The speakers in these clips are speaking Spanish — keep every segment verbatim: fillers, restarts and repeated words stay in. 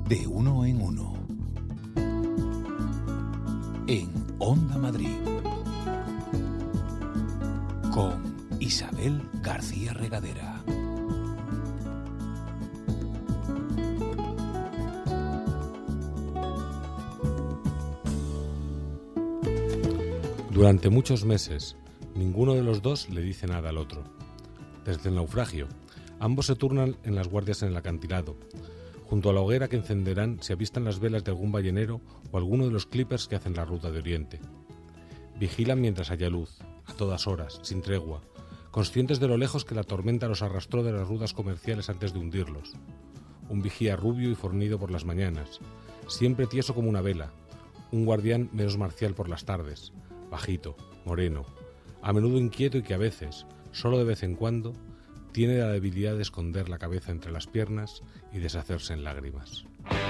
De uno en uno. En Onda Madrid. Con Isabel García Regadera. Durante muchos meses, ninguno de los dos le dice nada al otro. Desde el naufragio, ambos se turnan en las guardias en el acantilado. Junto a la hoguera que encenderán se avistan las velas de algún ballenero o alguno de los clippers que hacen la ruta de Oriente. Vigilan mientras haya luz, a todas horas, sin tregua, conscientes de lo lejos que la tormenta los arrastró de las rutas comerciales antes de hundirlos. Un vigía rubio y fornido por las mañanas, siempre tieso como una vela, un guardián menos marcial por las tardes, bajito, moreno, a menudo inquieto y que a veces, solo de vez en cuando, tiene la debilidad de esconder la cabeza entre las piernas y deshacerse en lágrimas.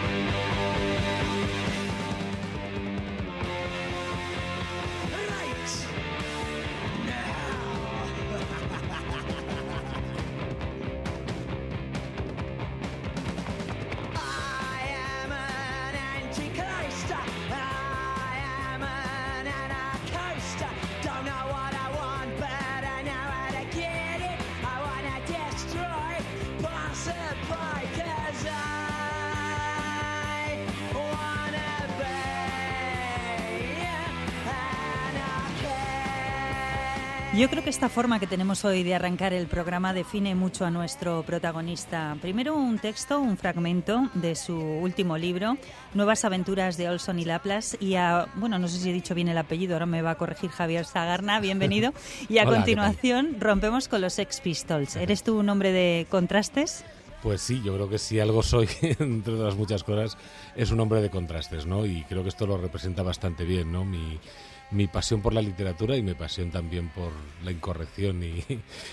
Yo creo que esta forma que tenemos hoy de arrancar el programa define mucho a nuestro protagonista. Primero un texto, un fragmento de su último libro, Nuevas aventuras de Olson y Laplace, y a, bueno, no sé si he dicho bien el apellido, ahora me va a corregir Javier Sagarna, bienvenido. Y a Hola, continuación rompemos con los Sex Pistols. ¿Eres tú un hombre de contrastes? Pues sí, yo creo que si algo soy, entre otras muchas cosas, es un hombre de contrastes, ¿no? Y creo que esto lo representa bastante bien, ¿no? Mi... mi pasión por la literatura y mi pasión también por la incorrección y,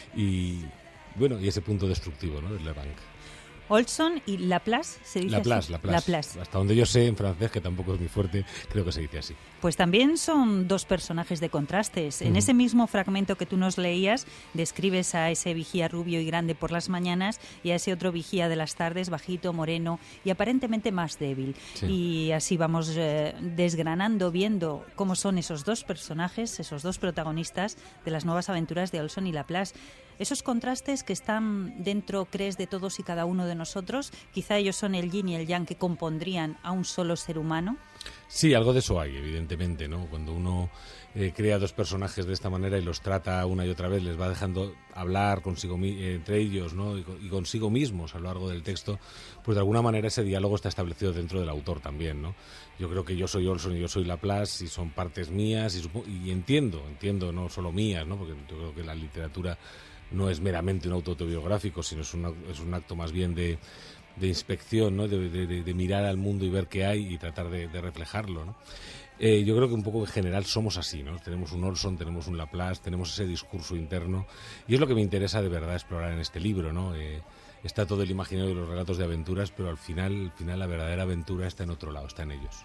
y bueno, y ese punto destructivo, ¿no? del Levant. Olson y Laplace, ¿se dice Laplace, así? Laplace. Laplace. Hasta donde yo sé, en francés, que tampoco es muy fuerte, creo que se dice así. Pues también son dos personajes de contrastes. En uh-huh. ese mismo fragmento que tú nos leías, describes a ese vigía rubio y grande por las mañanas y a ese otro vigía de las tardes, bajito, moreno y aparentemente más débil. Sí. Y así vamos eh, desgranando, viendo cómo son esos dos personajes, esos dos protagonistas de las nuevas aventuras de Olson y Laplace. Esos contrastes que están dentro, crees, de todos y cada uno de nosotros, quizá ellos son el yin y el yang que compondrían a un solo ser humano. Sí, algo de eso hay, evidentemente, ¿no? Cuando uno eh, crea dos personajes de esta manera y los trata una y otra vez, les va dejando hablar consigo eh, entre ellos, ¿no? y, y consigo mismos a lo largo del texto, pues de alguna manera ese diálogo está establecido dentro del autor también, ¿no? Yo creo que yo soy Olson y yo soy Laplace y son partes mías y, supo- y entiendo, entiendo, no solo mías, ¿no? Porque yo creo que la literatura no es meramente un auto autobiográfico, sino es un, es un acto más bien de, de inspección, ¿no? de, de, de mirar al mundo y ver qué hay y tratar de, de reflejarlo, ¿no? Eh, yo creo que un poco en general somos así, ¿no? Tenemos un Olson, tenemos un Laplace, tenemos ese discurso interno y es lo que me interesa de verdad explorar en este libro, ¿no? Eh, está todo el imaginario de los relatos de aventuras, pero al final, al final la verdadera aventura está en otro lado, está en ellos.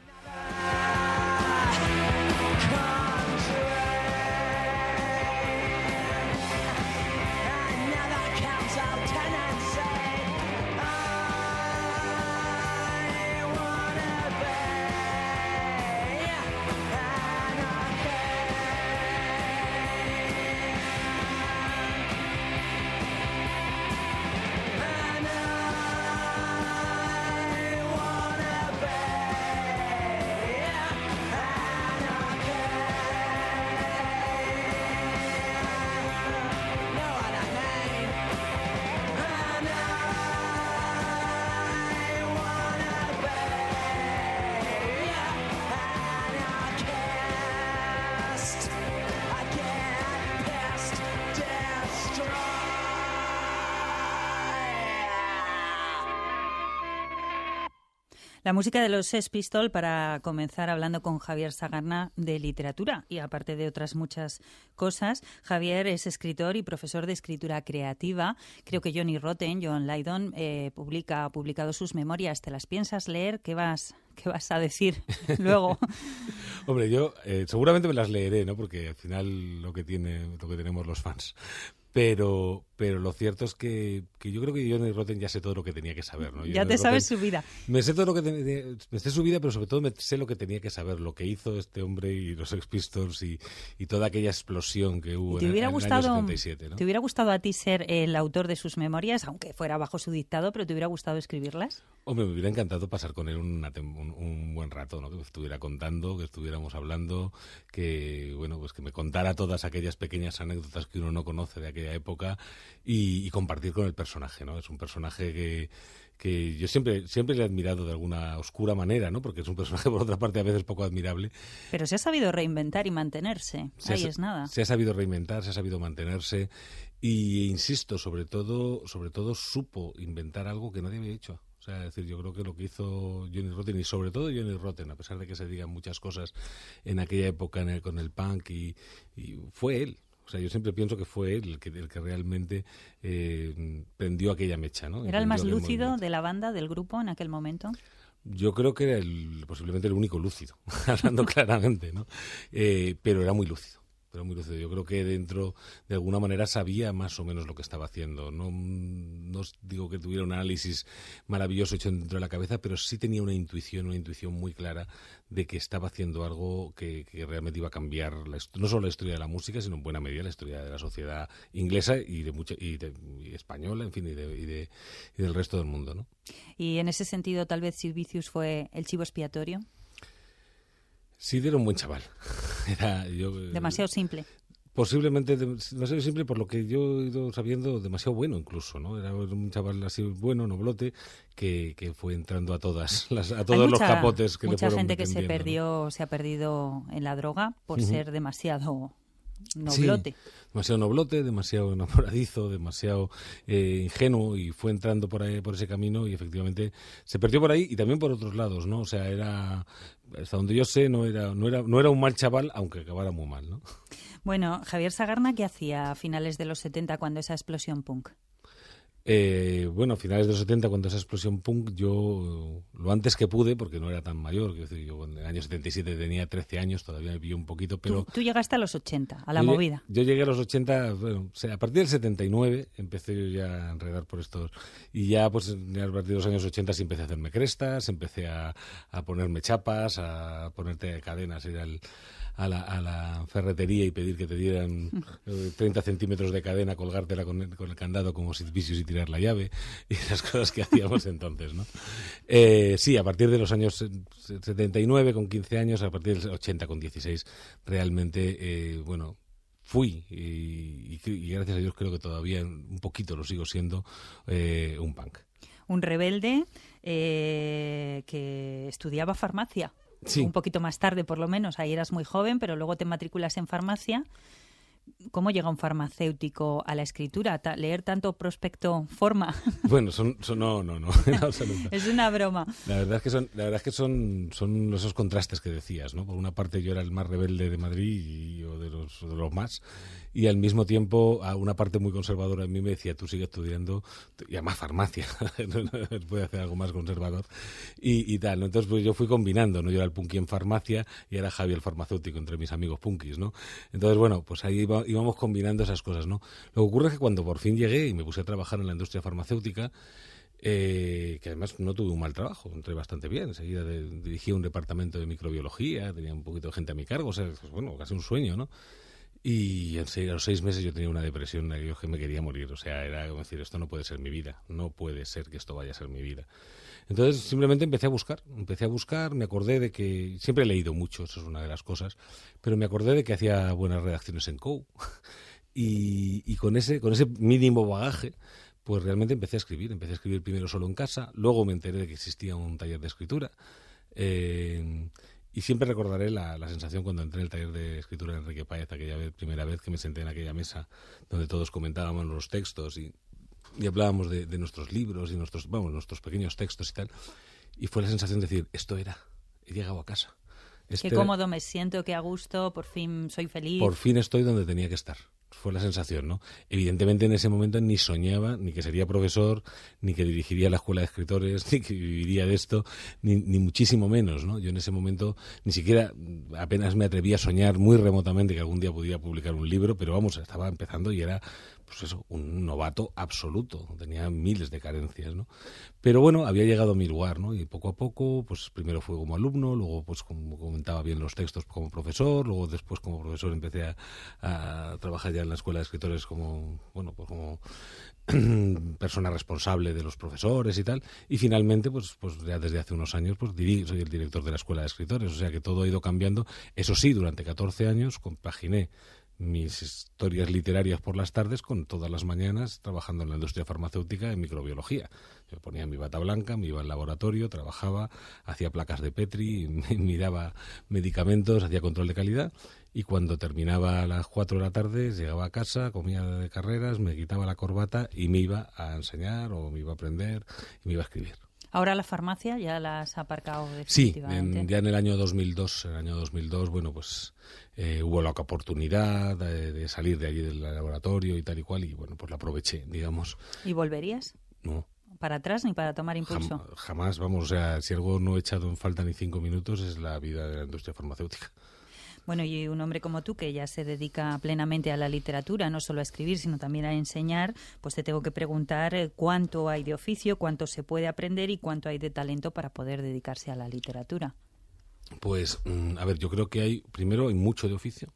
La música de los Sex Pistols para comenzar hablando con Javier Sagarna de literatura y aparte de otras muchas cosas. Javier es escritor y profesor de escritura creativa. Creo que Johnny Rotten, John Lydon, eh, publica, ha publicado sus memorias. ¿Te las piensas leer? ¿Qué vas, qué vas a decir luego? Hombre, yo eh, seguramente me las leeré, ¿no? Porque al final lo que tiene, lo que tenemos los fans. Pero, pero lo cierto es que, que yo creo que Johnny Rotten ya sé todo lo que tenía que saber, ¿no? Ya Johnny te sabes Rotten, su vida. Me sé todo lo que tenía, me sé su vida, pero sobre todo me sé lo que tenía que saber, lo que hizo este hombre y los Sex Pistols y, y toda aquella explosión que hubo ¿Te en, hubiera en gustado, el año setenta y siete, ¿no? ¿Te hubiera gustado a ti ser el autor de sus memorias, aunque fuera bajo su dictado, pero te hubiera gustado escribirlas? Hombre, me hubiera encantado pasar con él una, un, un buen rato, ¿no? Que me estuviera contando, que estuviéramos hablando, que bueno, pues que me contara todas aquellas pequeñas anécdotas que uno no conoce de aquella época y, y compartir con el personaje, ¿no? Es un personaje que, que yo siempre siempre le he admirado de alguna oscura manera, ¿no? Porque es un personaje, por otra parte, a veces poco admirable. Pero se ha sabido reinventar y mantenerse. Se Ahí ha, es nada. Se ha sabido reinventar, se ha sabido mantenerse y, insisto, sobre todo, sobre todo supo inventar algo que nadie había hecho. O sea, es decir, yo creo que lo que hizo Johnny Rotten, y sobre todo Johnny Rotten, a pesar de que se digan muchas cosas en aquella época en el, con el punk, y, y fue él. O sea, yo siempre pienso que fue él el que, el que realmente eh, prendió aquella mecha, ¿no? ¿Era el más lúcido movimiento de la banda, del grupo, en aquel momento? Yo creo que era el, posiblemente el único lúcido, hablando claramente, ¿no? Eh, pero era muy lúcido. Pero muy lúcido. Yo creo que dentro, de alguna manera, sabía más o menos lo que estaba haciendo. No, no os digo que tuviera un análisis maravilloso hecho dentro de la cabeza, pero sí tenía una intuición, una intuición muy clara de que estaba haciendo algo que, que realmente iba a cambiar la, no solo la historia de la música, sino en buena medida la historia de la sociedad inglesa y de mucha, y, de, y española, en fin, y, de, y, de, y del resto del mundo, ¿no? Y en ese sentido, tal vez Sid Vicious fue el chivo expiatorio. Sid era un buen chaval. Era, yo, demasiado simple. Posiblemente demasiado simple, por lo que yo he ido sabiendo, demasiado bueno incluso, ¿no? Era un chaval así bueno, noblote, que, que fue entrando a todas las, a todos mucha, los capotes que le fueron mucha gente que se perdió, ¿no? se ha perdido en la droga por uh-huh. ser demasiado noblote. Sí, demasiado noblote, demasiado enamoradizo, demasiado eh, ingenuo, y fue entrando por ahí, por ese camino, y efectivamente se perdió por ahí y también por otros lados, ¿no? O sea, era, hasta donde yo sé, no era, no era, no era un mal chaval, aunque acabara muy mal, ¿no? Bueno, Javier Sagarna, ¿qué hacía a finales de los setenta cuando esa explosión punk? Eh, bueno, a finales de los setenta, cuando esa explosión punk, yo lo antes que pude, porque no era tan mayor, quiero decir, yo en el año setenta y siete tenía trece años, todavía me pilló un poquito, pero... Tú, tú llegaste a los ochenta, a la yo movida. Yo llegué a los ochenta, bueno, o sea, a partir del setenta y nueve empecé yo ya a enredar por estos, y ya pues a partir de los años ochenta sí empecé a hacerme crestas, empecé a, a ponerme chapas, a ponerte cadenas, ir al... A la, a la ferretería y pedir que te dieran eh, treinta centímetros de cadena, colgártela con el, con el candado como Sid Vicious y tirar la llave, y esas cosas que hacíamos entonces, ¿no? Eh, sí, a partir de los años setenta y nueve, con quince años, a partir del ochenta, con dieciséis, realmente, eh, bueno, fui, y, y, y gracias a Dios creo que todavía un poquito lo sigo siendo, eh, un punk. Un rebelde eh, que estudiaba farmacia. Sí. Un poquito más tarde, por lo menos. Ahí eras muy joven, pero luego te matriculas en farmacia. ¿Cómo llega un farmacéutico a la escritura? Ta- ¿Leer tanto prospecto forma? Bueno, son, son no, no, no, en absoluto. Es una broma. La verdad es que son, la verdad es que son, son esos contrastes que decías, ¿no? Por una parte yo era el más rebelde de Madrid y, o de los, de los más, y al mismo tiempo a una parte muy conservadora en mí me decía, tú sigue estudiando, y además farmacia, puede hacer algo más conservador, y, y tal, ¿no? Entonces pues yo fui combinando, ¿no? Yo era el punky en farmacia y era Javi el farmacéutico entre mis amigos punkis, ¿no? Entonces, bueno, pues ahí iba, íbamos combinando esas cosas, ¿no? Lo que ocurre es que cuando por fin llegué y me puse a trabajar en la industria farmacéutica, Eh, que además no tuve un mal trabajo, entré bastante bien, enseguida de, dirigía un departamento de microbiología, tenía un poquito de gente a mi cargo, o sea, pues, bueno, casi un sueño, ¿no? Y enseguida, a los seis meses yo tenía una depresión, yo que me quería morir, o sea, era como decir, esto no puede ser mi vida, no puede ser que esto vaya a ser mi vida. Entonces simplemente empecé a buscar, empecé a buscar, me acordé de que, siempre he leído mucho, eso es una de las cosas, pero me acordé de que hacía buenas redacciones en C O U, y, y con ese, con ese mínimo bagaje, pues realmente empecé a escribir. Empecé a escribir primero solo en casa, luego me enteré de que existía un taller de escritura, eh, y siempre recordaré la, la sensación cuando entré en el taller de escritura de Enrique Páez, aquella vez, primera vez que me senté en aquella mesa donde todos comentábamos los textos y, y hablábamos de, de nuestros libros y nuestros, vamos, nuestros pequeños textos y tal, y fue la sensación de decir, esto era, he llegado a casa. Qué cómodo me siento, qué a gusto, por fin soy feliz. Por fin estoy donde tenía que estar. Fue la sensación, ¿no? Evidentemente en ese momento ni soñaba, ni que sería profesor, ni que dirigiría la escuela de escritores, ni que viviría de esto, ni, ni muchísimo menos, ¿no? Yo en ese momento ni siquiera, apenas me atreví a soñar muy remotamente que algún día pudiera publicar un libro, pero vamos, estaba empezando y era pues eso, un novato absoluto, tenía miles de carencias, ¿no? Pero bueno, había llegado a mi lugar, ¿no? Y poco a poco, pues primero fue como alumno, luego pues como comentaba bien los textos como profesor, luego después como profesor empecé a, a trabajar ya en la escuela de escritores como, bueno, pues como persona responsable de los profesores y tal, y finalmente, pues, pues ya desde hace unos años, pues diri- soy el director de la escuela de escritores, o sea que todo ha ido cambiando. Eso sí, durante catorce años compaginé mis historias literarias por las tardes con todas las mañanas trabajando en la industria farmacéutica en microbiología. Yo ponía mi bata blanca, me iba al laboratorio, trabajaba, hacía placas de Petri, miraba medicamentos, hacía control de calidad, y cuando terminaba a las cuatro de la tarde llegaba a casa, comía de carreras, me quitaba la corbata y me iba a enseñar o me iba a aprender y me iba a escribir. Ahora la farmacia ya la has aparcado Sí, definitivamente. en, ya en el año dos mil dos, en el año dos mil dos, bueno, pues eh, hubo la oportunidad de, de salir de allí del laboratorio y tal y cual, y bueno, pues la aproveché, digamos. ¿Y volverías? No. ¿Para atrás ni para tomar impulso? Jam, jamás, vamos, o sea, si algo no he echado en falta ni cinco minutos es la vida de la industria farmacéutica. Bueno, y un hombre como tú, que ya se dedica plenamente a la literatura, no solo a escribir, sino también a enseñar, pues te tengo que preguntar cuánto hay de oficio, cuánto se puede aprender y cuánto hay de talento para poder dedicarse a la literatura. Pues, a ver, yo creo que hay, primero, hay mucho de oficio.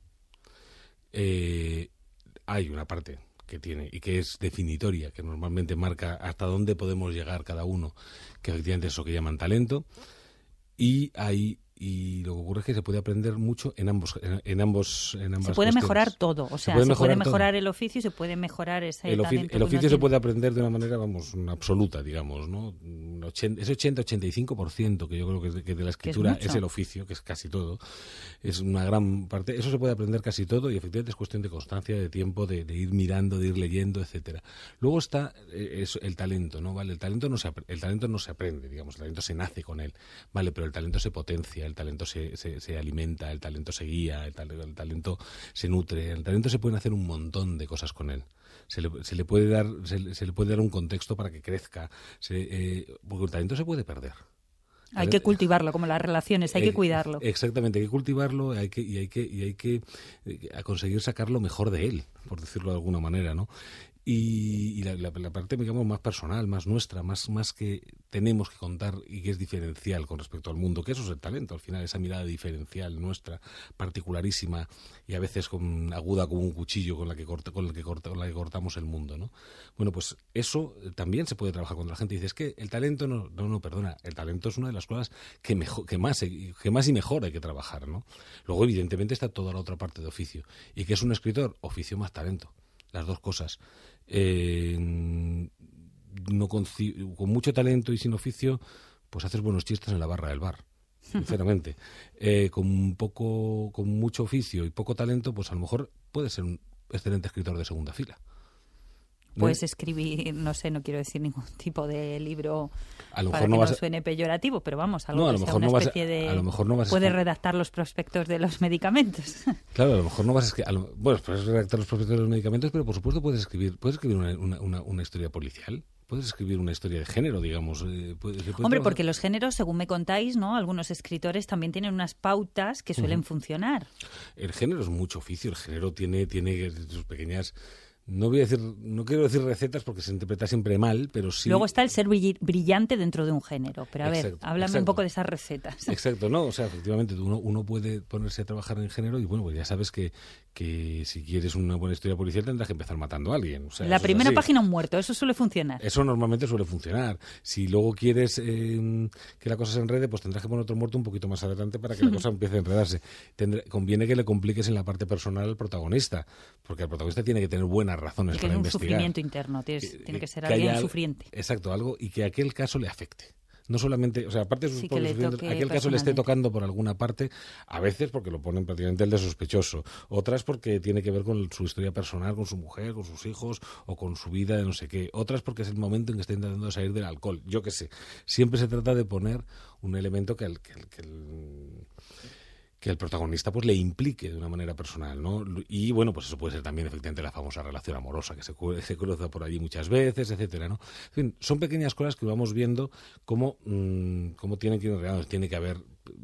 Eh, hay una parte que tiene y que es definitoria, que normalmente marca hasta dónde podemos llegar cada uno, que efectivamente es eso que llaman talento. Y hay y lo que ocurre es que se puede aprender mucho en ambos en, en ambos en ambas se puede cuestiones. mejorar todo, o sea, se puede mejorar, se puede mejorar el oficio y se puede mejorar ese el, ofi talento el oficio que uno se tiene. puede aprender de una manera, vamos, absoluta, digamos, ¿no? Ese ochenta a ochenta y cinco por ciento que yo creo que, es de, que de la escritura es, es el oficio, que es casi todo, es una gran parte, eso se puede aprender casi todo y efectivamente es cuestión de constancia, de tiempo, de, de ir mirando, de ir leyendo, etcétera. Luego está eh, es el talento, ¿no? Vale, el talento no se el talento no se aprende, digamos, el talento se nace con él, vale, pero el talento se potencia, el talento se, se Se, se alimenta, el talento se guía, el, tal, el talento se nutre, el talento se pueden hacer un montón de cosas con él. Se le, se le puede dar se, se le puede dar un contexto para que crezca, se, eh, porque el talento se puede perder. Hay que cultivarlo, como las relaciones, hay eh, que cuidarlo. Exactamente, hay que cultivarlo hay que, y hay que y hay que eh, a conseguir sacar lo mejor de él, por decirlo de alguna manera, ¿no? Y, y la, la, la parte, digamos, más personal, más nuestra, más, más que tenemos que contar y que es diferencial con respecto al mundo, que eso es el talento, al final, esa mirada diferencial nuestra, particularísima y a veces con, aguda como un cuchillo con la que corta, con la que corta, con la que cortamos el mundo, ¿no? Bueno, pues eso también se puede trabajar cuando la gente dice, es que el talento no, no, no, perdona, el talento es una de las cosas que mejor, que más, que más y mejor hay que trabajar, ¿no? Luego, evidentemente, está toda la otra parte de oficio. ¿Y qué es un escritor? Oficio más talento. Las dos cosas. Eh, no con, con mucho talento y sin oficio, pues haces buenos chistes en la barra del bar, sinceramente. Eh, con un poco, con mucho oficio y poco talento, pues a lo mejor puedes ser un excelente escritor de segunda fila. ¿No? Puedes escribir, no sé, no quiero decir ningún tipo de libro a lo para mejor que no, no vas suene peyorativo, pero vamos, algo no, a que lo sea mejor una no vas especie de... a lo mejor no vas a puedes redactar los prospectos de los medicamentos. Claro, a lo mejor no vas a escribir... Lo, bueno, puedes redactar los prospectos de los medicamentos, pero por supuesto puedes escribir puedes escribir una, una, una, una historia policial. Puedes escribir una historia de género, digamos. Eh, puede, puede Hombre, trabajar. porque los géneros, según me contáis, ¿no? Algunos escritores también tienen unas pautas que suelen uh-huh. funcionar. El género es mucho oficio. El género tiene, tiene sus pequeñas... No voy a decir, no quiero decir recetas porque se interpreta siempre mal, pero sí... Luego está el ser brillante dentro de un género. Pero a exacto, ver, háblame exacto. un poco de esas recetas. Exacto, no, o sea, efectivamente, uno, uno puede ponerse a trabajar en género y bueno, pues ya sabes que, que si quieres una buena historia policial tendrás que empezar matando a alguien. O sea, la primera página un muerto, eso suele funcionar. Eso normalmente suele funcionar. Si luego quieres eh, que la cosa se enrede, pues tendrás que poner otro muerto un poquito más adelante para que la cosa empiece a enredarse. Tendré, conviene que le compliques en la parte personal al protagonista, porque el protagonista tiene que tener buenas razones para investigar. Sufrimiento interno, tiene, que, tiene que ser que alguien haya, sufriente. Exacto, algo y que a aquel caso le afecte. No solamente, o sea, aparte de sus sí propios sufrimientos, aquel caso le esté tocando por alguna parte, a veces porque lo ponen prácticamente el de sospechoso, otras porque tiene que ver con su historia personal, con su mujer, con sus hijos o con su vida de no sé qué, otras porque es el momento en que está intentando salir del alcohol, yo qué sé. Siempre se trata de poner un elemento que el... Que el, que el que el protagonista pues le implique de una manera personal, ¿no? Y bueno, pues eso puede ser también efectivamente la famosa relación amorosa que se, se cruza por allí muchas veces, etcétera, ¿no? En fin, son pequeñas cosas que vamos viendo cómo, mmm, cómo tienen que ir, tiene que haber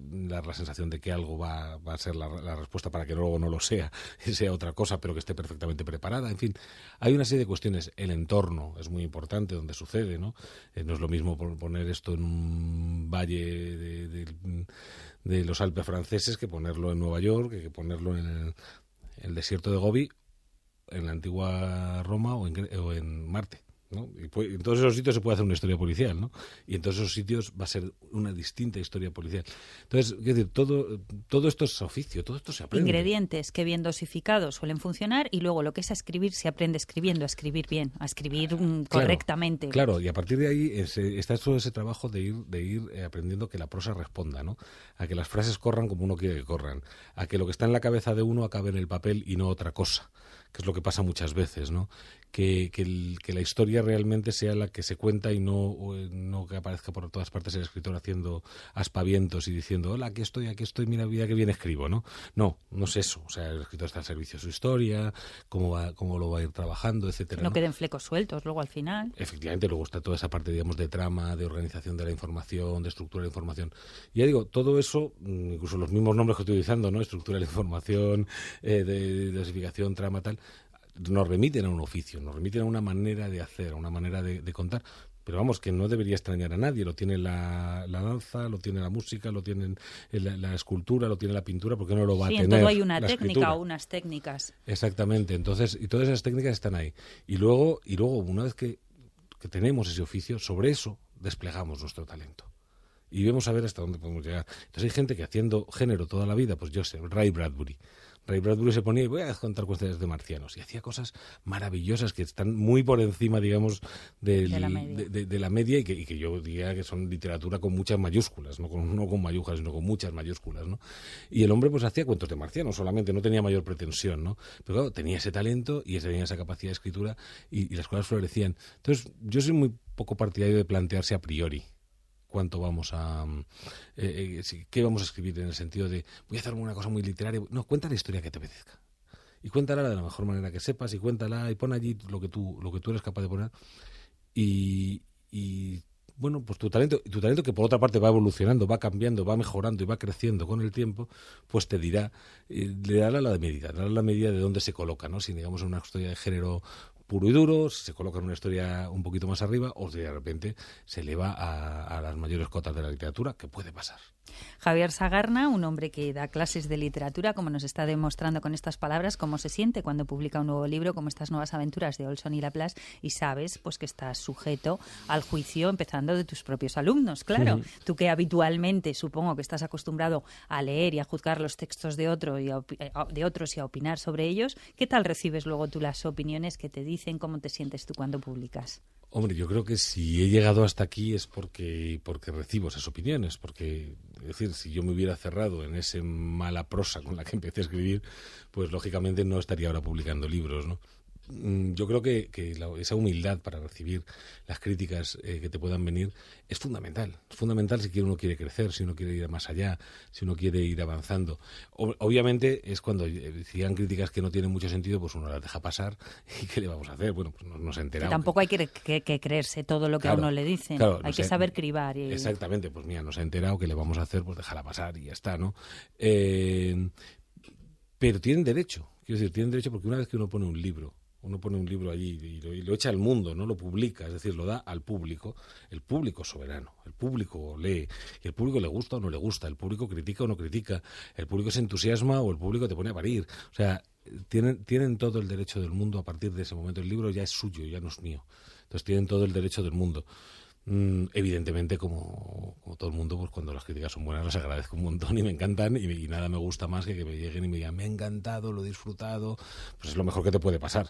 dar la sensación de que algo va, va a ser la, la respuesta para que luego no lo sea, y sea otra cosa, pero que esté perfectamente preparada. En fin, hay una serie de cuestiones. El entorno es muy importante donde sucede, ¿no? Eh, no es lo mismo poner esto en un valle de, de, de los Alpes franceses que ponerlo en Nueva York, que ponerlo en el, el desierto de Gobi, en la antigua Roma o en, o en Marte, ¿no? Y pues, en todos esos sitios se puede hacer una historia policial, ¿no? Y en todos esos sitios va a ser una distinta historia policial. Entonces, es decir, todo, todo esto es oficio, todo esto se aprende. Ingredientes que bien dosificados suelen funcionar, y luego lo que es a escribir se aprende escribiendo, a escribir bien, a escribir mm, claro, correctamente. Claro, y a partir de ahí es, está todo ese trabajo de ir, de ir eh, aprendiendo que la prosa responda, ¿no? A que las frases corran como uno quiere que corran, a que lo que está en la cabeza de uno acabe en el papel y no otra cosa, que es lo que pasa muchas veces, ¿no? Que, que, el, que la historia realmente sea la que se cuenta y no, no que aparezca por todas partes el escritor haciendo aspavientos y diciendo, hola, aquí estoy, aquí estoy, mira, mira que bien escribo, ¿no? No, no es eso. O sea, el escritor está al servicio de su historia, cómo va, cómo lo va a ir trabajando, etcétera. No, ¿no? queden flecos sueltos luego al final. Efectivamente, luego está toda esa parte, digamos, de trama, de organización de la información, de estructura de la información. Y ya digo, todo eso, incluso los mismos nombres que estoy utilizando, ¿no? Estructura de la información, eh, de, de dosificación, trama, tal, nos remiten a un oficio, nos remiten a una manera de hacer, a una manera de, de contar. Pero vamos, que no debería extrañar a nadie. Lo tiene la, la danza, lo tiene la música, lo tiene la, la escultura, lo tiene la pintura, ¿por qué no lo va sí, a tener? Sí, en todo hay una la técnica escritura? o unas técnicas. Exactamente. Entonces, y todas esas técnicas están ahí. Y luego, y luego una vez que, que tenemos ese oficio, sobre eso desplegamos nuestro talento. Y vemos a ver hasta dónde podemos llegar. Entonces hay gente que haciendo género toda la vida, pues yo sé, Ray Bradbury. Ray Bradbury se ponía y voy a contar cuestiones de marcianos y hacía cosas maravillosas que están muy por encima, digamos, del, de, la media. de, de, de la media y que, y que yo diría que son literatura con muchas mayúsculas, no con, no con mayúsculas, sino con muchas mayúsculas, ¿no? Y el hombre pues hacía cuentos de marcianos solamente, no tenía mayor pretensión, ¿no? Pero claro, tenía ese talento y tenía esa capacidad de escritura y, y las cosas florecían. Entonces yo soy muy poco partidario de plantearse a priori cuánto vamos a eh, eh, qué vamos a escribir, en el sentido de voy a hacer una cosa muy literaria. No, cuenta la historia que te apetezca y cuéntala de la mejor manera que sepas y cuéntala y pon allí lo que tú lo que tú eres capaz de poner y, y bueno, pues tu talento tu talento que por otra parte va evolucionando, va cambiando, va mejorando y va creciendo con el tiempo, pues te dirá eh, le dará la medida, dará la medida de dónde se coloca, ¿no? Si digamos en una historia de género puro y duro, se coloca en una historia un poquito más arriba o si de repente se eleva a, a las mayores cotas de la literatura, que puede pasar. Javier Sagarna, un hombre que da clases de literatura, como nos está demostrando con estas palabras, cómo se siente cuando publica un nuevo libro, como estas nuevas aventuras de Olson y Laplace, y sabes pues que estás sujeto al juicio empezando de tus propios alumnos, claro. Uh-huh. Tú que habitualmente supongo que estás acostumbrado a leer y a juzgar los textos de, otro y a opi- de otros y a opinar sobre ellos, ¿qué tal recibes luego tú las opiniones que te dicen? ¿Cómo te sientes tú cuando publicas? Hombre, yo creo que si he llegado hasta aquí es porque porque recibo esas opiniones, porque, es decir, si yo me hubiera cerrado en esa mala prosa con la que empecé a escribir, pues lógicamente no estaría ahora publicando libros, ¿no? Yo creo que, que la, esa humildad para recibir las críticas eh, que te puedan venir es fundamental. Es fundamental si uno quiere crecer, si uno quiere ir más allá, si uno quiere ir avanzando. O, obviamente es cuando decían críticas que no tienen mucho sentido, pues uno las deja pasar. ¿Y qué le vamos a hacer? Bueno, pues no, no se ha enterado. Que tampoco hay que, que, que creerse todo lo que claro, a uno le dicen. Claro, hay no que sé, saber cribar. Y... Exactamente, pues mira, nos ha enterado, ¿qué le vamos a hacer? Pues dejarla pasar y ya está, ¿no? Eh, pero tienen derecho, quiero decir, tienen derecho porque una vez que uno pone un libro, uno pone un libro allí y lo, y lo echa al mundo, no lo publica, es decir, lo da al público, el público es soberano, el público lee, y el público le gusta o no le gusta, el público critica o no critica, el público se entusiasma o el público te pone a parir, o sea, tienen, tienen todo el derecho del mundo a partir de ese momento, el libro ya es suyo, ya no es mío, entonces tienen todo el derecho del mundo. Mm, evidentemente, como, como todo el mundo, pues cuando las críticas son buenas las agradezco un montón y me encantan y, y nada me gusta más que que me lleguen y me digan me ha encantado, lo he disfrutado, pues es lo mejor que te puede pasar.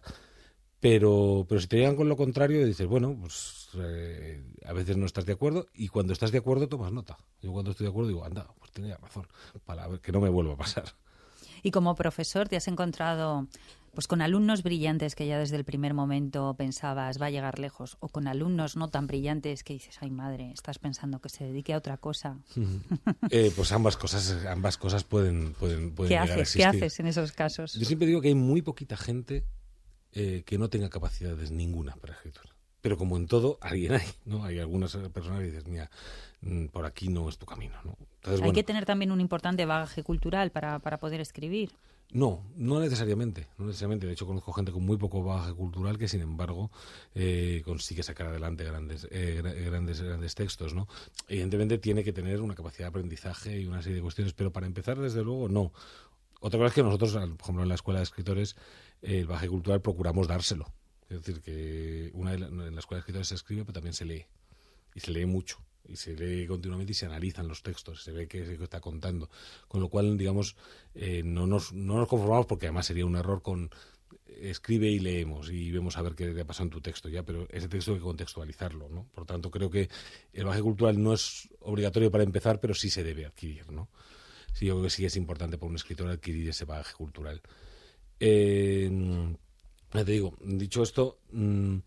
Pero, pero si te llegan con lo contrario dices, bueno, pues eh, a veces no estás de acuerdo y cuando estás de acuerdo tomas nota. Yo cuando estoy de acuerdo digo, anda, pues tenía razón, para ver que no me vuelva a pasar. Y como profesor te has encontrado pues con alumnos brillantes que ya desde el primer momento pensabas va a llegar lejos, o con alumnos no tan brillantes que dices, ay madre, estás pensando que se dedique a otra cosa. eh, pues ambas cosas, ambas cosas pueden, pueden, pueden ¿Qué llegar haces? a existir. ¿Qué haces en esos casos? Yo siempre digo que hay muy poquita gente eh, que no tenga capacidades ninguna para escritura. pero como en todo, alguien hay, ¿no? Hay algunas personas que dices, mira, por aquí no es tu camino, ¿no? Entonces, hay bueno, que tener también un importante bagaje cultural para, para poder escribir. No, no necesariamente, no necesariamente. De hecho, conozco gente con muy poco bagaje cultural que, sin embargo, eh, consigue sacar adelante grandes, eh, grandes, grandes textos, ¿no? Evidentemente tiene que tener una capacidad de aprendizaje y una serie de cuestiones, pero para empezar, desde luego, no. Otra cosa es que nosotros, por ejemplo, en la Escuela de Escritores, eh, el bagaje cultural procuramos dárselo. Es decir, que una de la, en la Escuela de Escritores se escribe, pero también se lee. Y se lee mucho. Y se lee continuamente y se analizan los textos, se ve qué es lo que está contando. Con lo cual, digamos, eh, no, nos, no nos conformamos, porque además sería un error con escribe y leemos y vemos a ver qué te ha pasado en tu texto ya, pero ese texto hay que contextualizarlo, ¿no? Por tanto, creo que el bagaje cultural no es obligatorio para empezar, pero sí se debe adquirir, ¿no? Sí, yo creo que sí es importante para un escritor adquirir ese bagaje cultural. Eh, ya te digo, dicho esto... Mmm,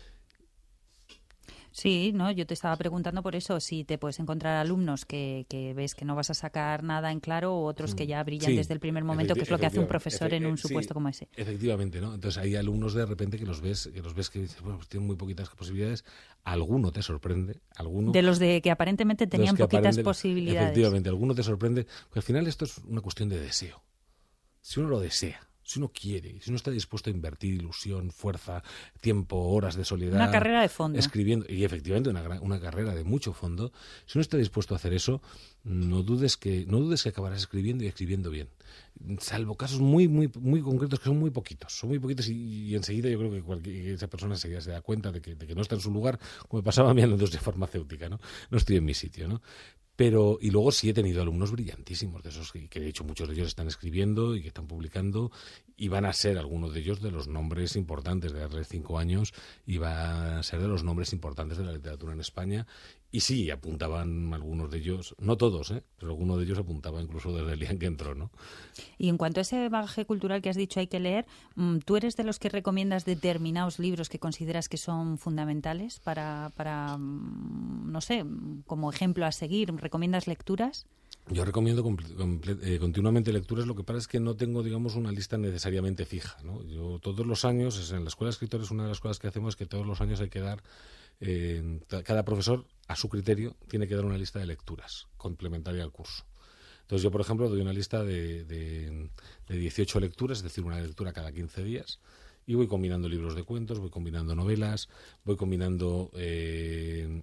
Sí, no, yo te estaba preguntando por eso, si te puedes encontrar alumnos que, que ves que no vas a sacar nada en claro, o otros que ya brillan sí, desde el primer momento, que es lo que hace un profesor en un sí, supuesto como ese. Efectivamente, ¿no? Entonces hay alumnos de repente que los ves, que los ves que dices, bueno, pues tienen muy poquitas posibilidades, alguno te sorprende, alguno... De los de que aparentemente tenían que poquitas aparenten, posibilidades. Efectivamente, alguno te sorprende, porque al final esto es una cuestión de deseo. Si uno lo desea, si uno quiere, si uno está dispuesto a invertir ilusión, fuerza, tiempo, horas de soledad... Una carrera de fondo. Escribiendo, y efectivamente una, una carrera de mucho fondo. Si uno está dispuesto a hacer eso, no dudes que no dudes que acabarás escribiendo y escribiendo bien. Salvo casos muy muy muy concretos, que son muy poquitos. Son muy poquitos y, y enseguida yo creo que cualquier, esa persona enseguida se da cuenta de que, de que no está en su lugar, como me pasaba a mí en la industria farmacéutica, ¿no? No estoy en mi sitio, ¿no? Pero, y luego sí he tenido alumnos brillantísimos, de esos que, que de hecho muchos de ellos están escribiendo y que están publicando, y van a ser algunos de ellos de los nombres importantes de darle cinco años, y van a ser de los nombres importantes de la literatura en España. Y sí, apuntaban algunos de ellos, no todos, ¿eh? Pero algunos de ellos apuntaba incluso desde el día en que entró, ¿no? Y en cuanto a ese bagaje cultural que has dicho hay que leer, ¿tú eres de los que recomiendas determinados libros que consideras que son fundamentales para, para no sé, como ejemplo a seguir? ¿Recomiendas lecturas? Yo recomiendo eh, continuamente lecturas. Lo que pasa es que no tengo, digamos, una lista necesariamente fija, ¿no? Yo todos los años, es en la Escuela de Escritores, una de las cosas que hacemos es que todos los años hay que dar, eh, cada profesor, a su criterio, tiene que dar una lista de lecturas complementaria al curso. Entonces yo, por ejemplo, doy una lista de, de, de dieciocho lecturas, es decir, una lectura cada quince días, y voy combinando libros de cuentos, voy combinando novelas, voy combinando... Eh,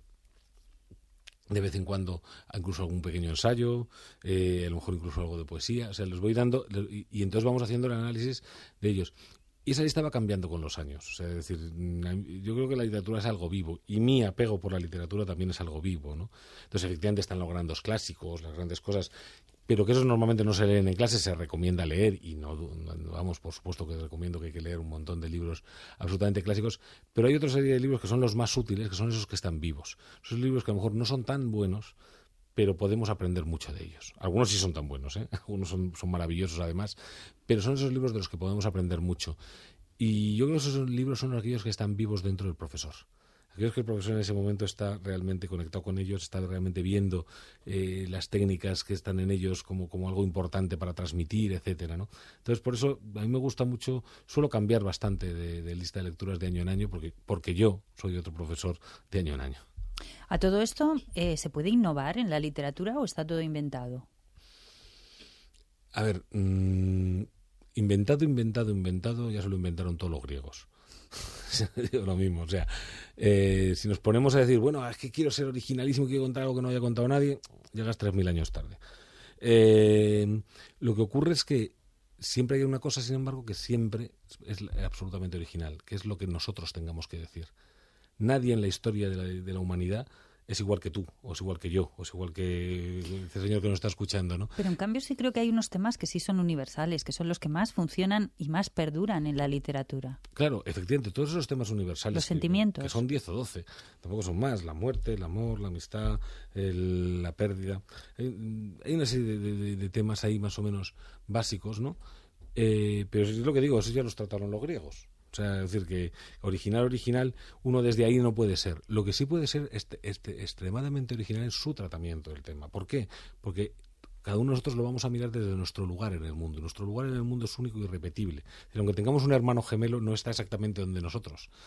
de vez en cuando incluso algún pequeño ensayo, eh, a lo mejor incluso algo de poesía, o sea, les voy dando y, y entonces vamos haciendo el análisis de ellos. Y esa lista va cambiando con los años, o sea, es decir, yo creo que la literatura es algo vivo y mi apego por la literatura también es algo vivo, ¿no? Entonces, efectivamente están los grandes clásicos, las grandes cosas, pero que esos normalmente no se leen en clase, se recomienda leer, y no, no vamos, por supuesto que recomiendo que hay que leer un montón de libros absolutamente clásicos, pero hay otra serie de libros que son los más útiles, que son esos que están vivos. Esos libros que a lo mejor no son tan buenos, pero podemos aprender mucho de ellos. Algunos sí son tan buenos, ¿eh? Algunos son, son maravillosos además, pero son esos libros de los que podemos aprender mucho. Y yo creo que esos libros son aquellos que están vivos dentro del profesor. Aquellos que el profesor en ese momento está realmente conectado con ellos, está realmente viendo eh, las técnicas que están en ellos como, como algo importante para transmitir, etcétera, ¿no? Entonces, por eso a mí me gusta mucho, suelo cambiar bastante de, de lista de lecturas de año en año, porque, porque yo soy otro profesor de año en año. ¿A todo esto eh, se puede innovar en la literatura o está todo inventado? A ver, mmm, inventado, inventado, inventado, ya se lo inventaron todos los griegos. Digo lo mismo, o sea, eh, si nos ponemos a decir, bueno, es que quiero ser originalísimo, quiero contar algo que no haya contado nadie, llegas tres mil años tarde. Eh, lo que ocurre es que siempre hay una cosa, sin embargo, que siempre es absolutamente original, que es lo que nosotros tengamos que decir. Nadie en la historia de la, de la humanidad es igual que tú, o es igual que yo, o es igual que este señor que nos está escuchando, ¿no? Pero en cambio sí creo que hay unos temas que sí son universales, que son los que más funcionan y más perduran en la literatura. Claro, efectivamente, todos esos temas universales. Los que, sentimientos. Que son diez o doce, tampoco son más, la muerte, el amor, la amistad, el, la pérdida. Hay, hay una serie de, de, de temas ahí más o menos básicos, ¿no? Eh, pero es lo que digo, eso ya los trataron los griegos. O sea, es decir, que original, original, uno desde ahí no puede ser. Lo que sí puede ser este, este, extremadamente original es su tratamiento del tema. ¿Por qué? Porque cada uno de nosotros lo vamos a mirar desde nuestro lugar en el mundo. Nuestro lugar en el mundo es único y irrepetible. Aunque tengamos un hermano gemelo, no está exactamente donde nosotros.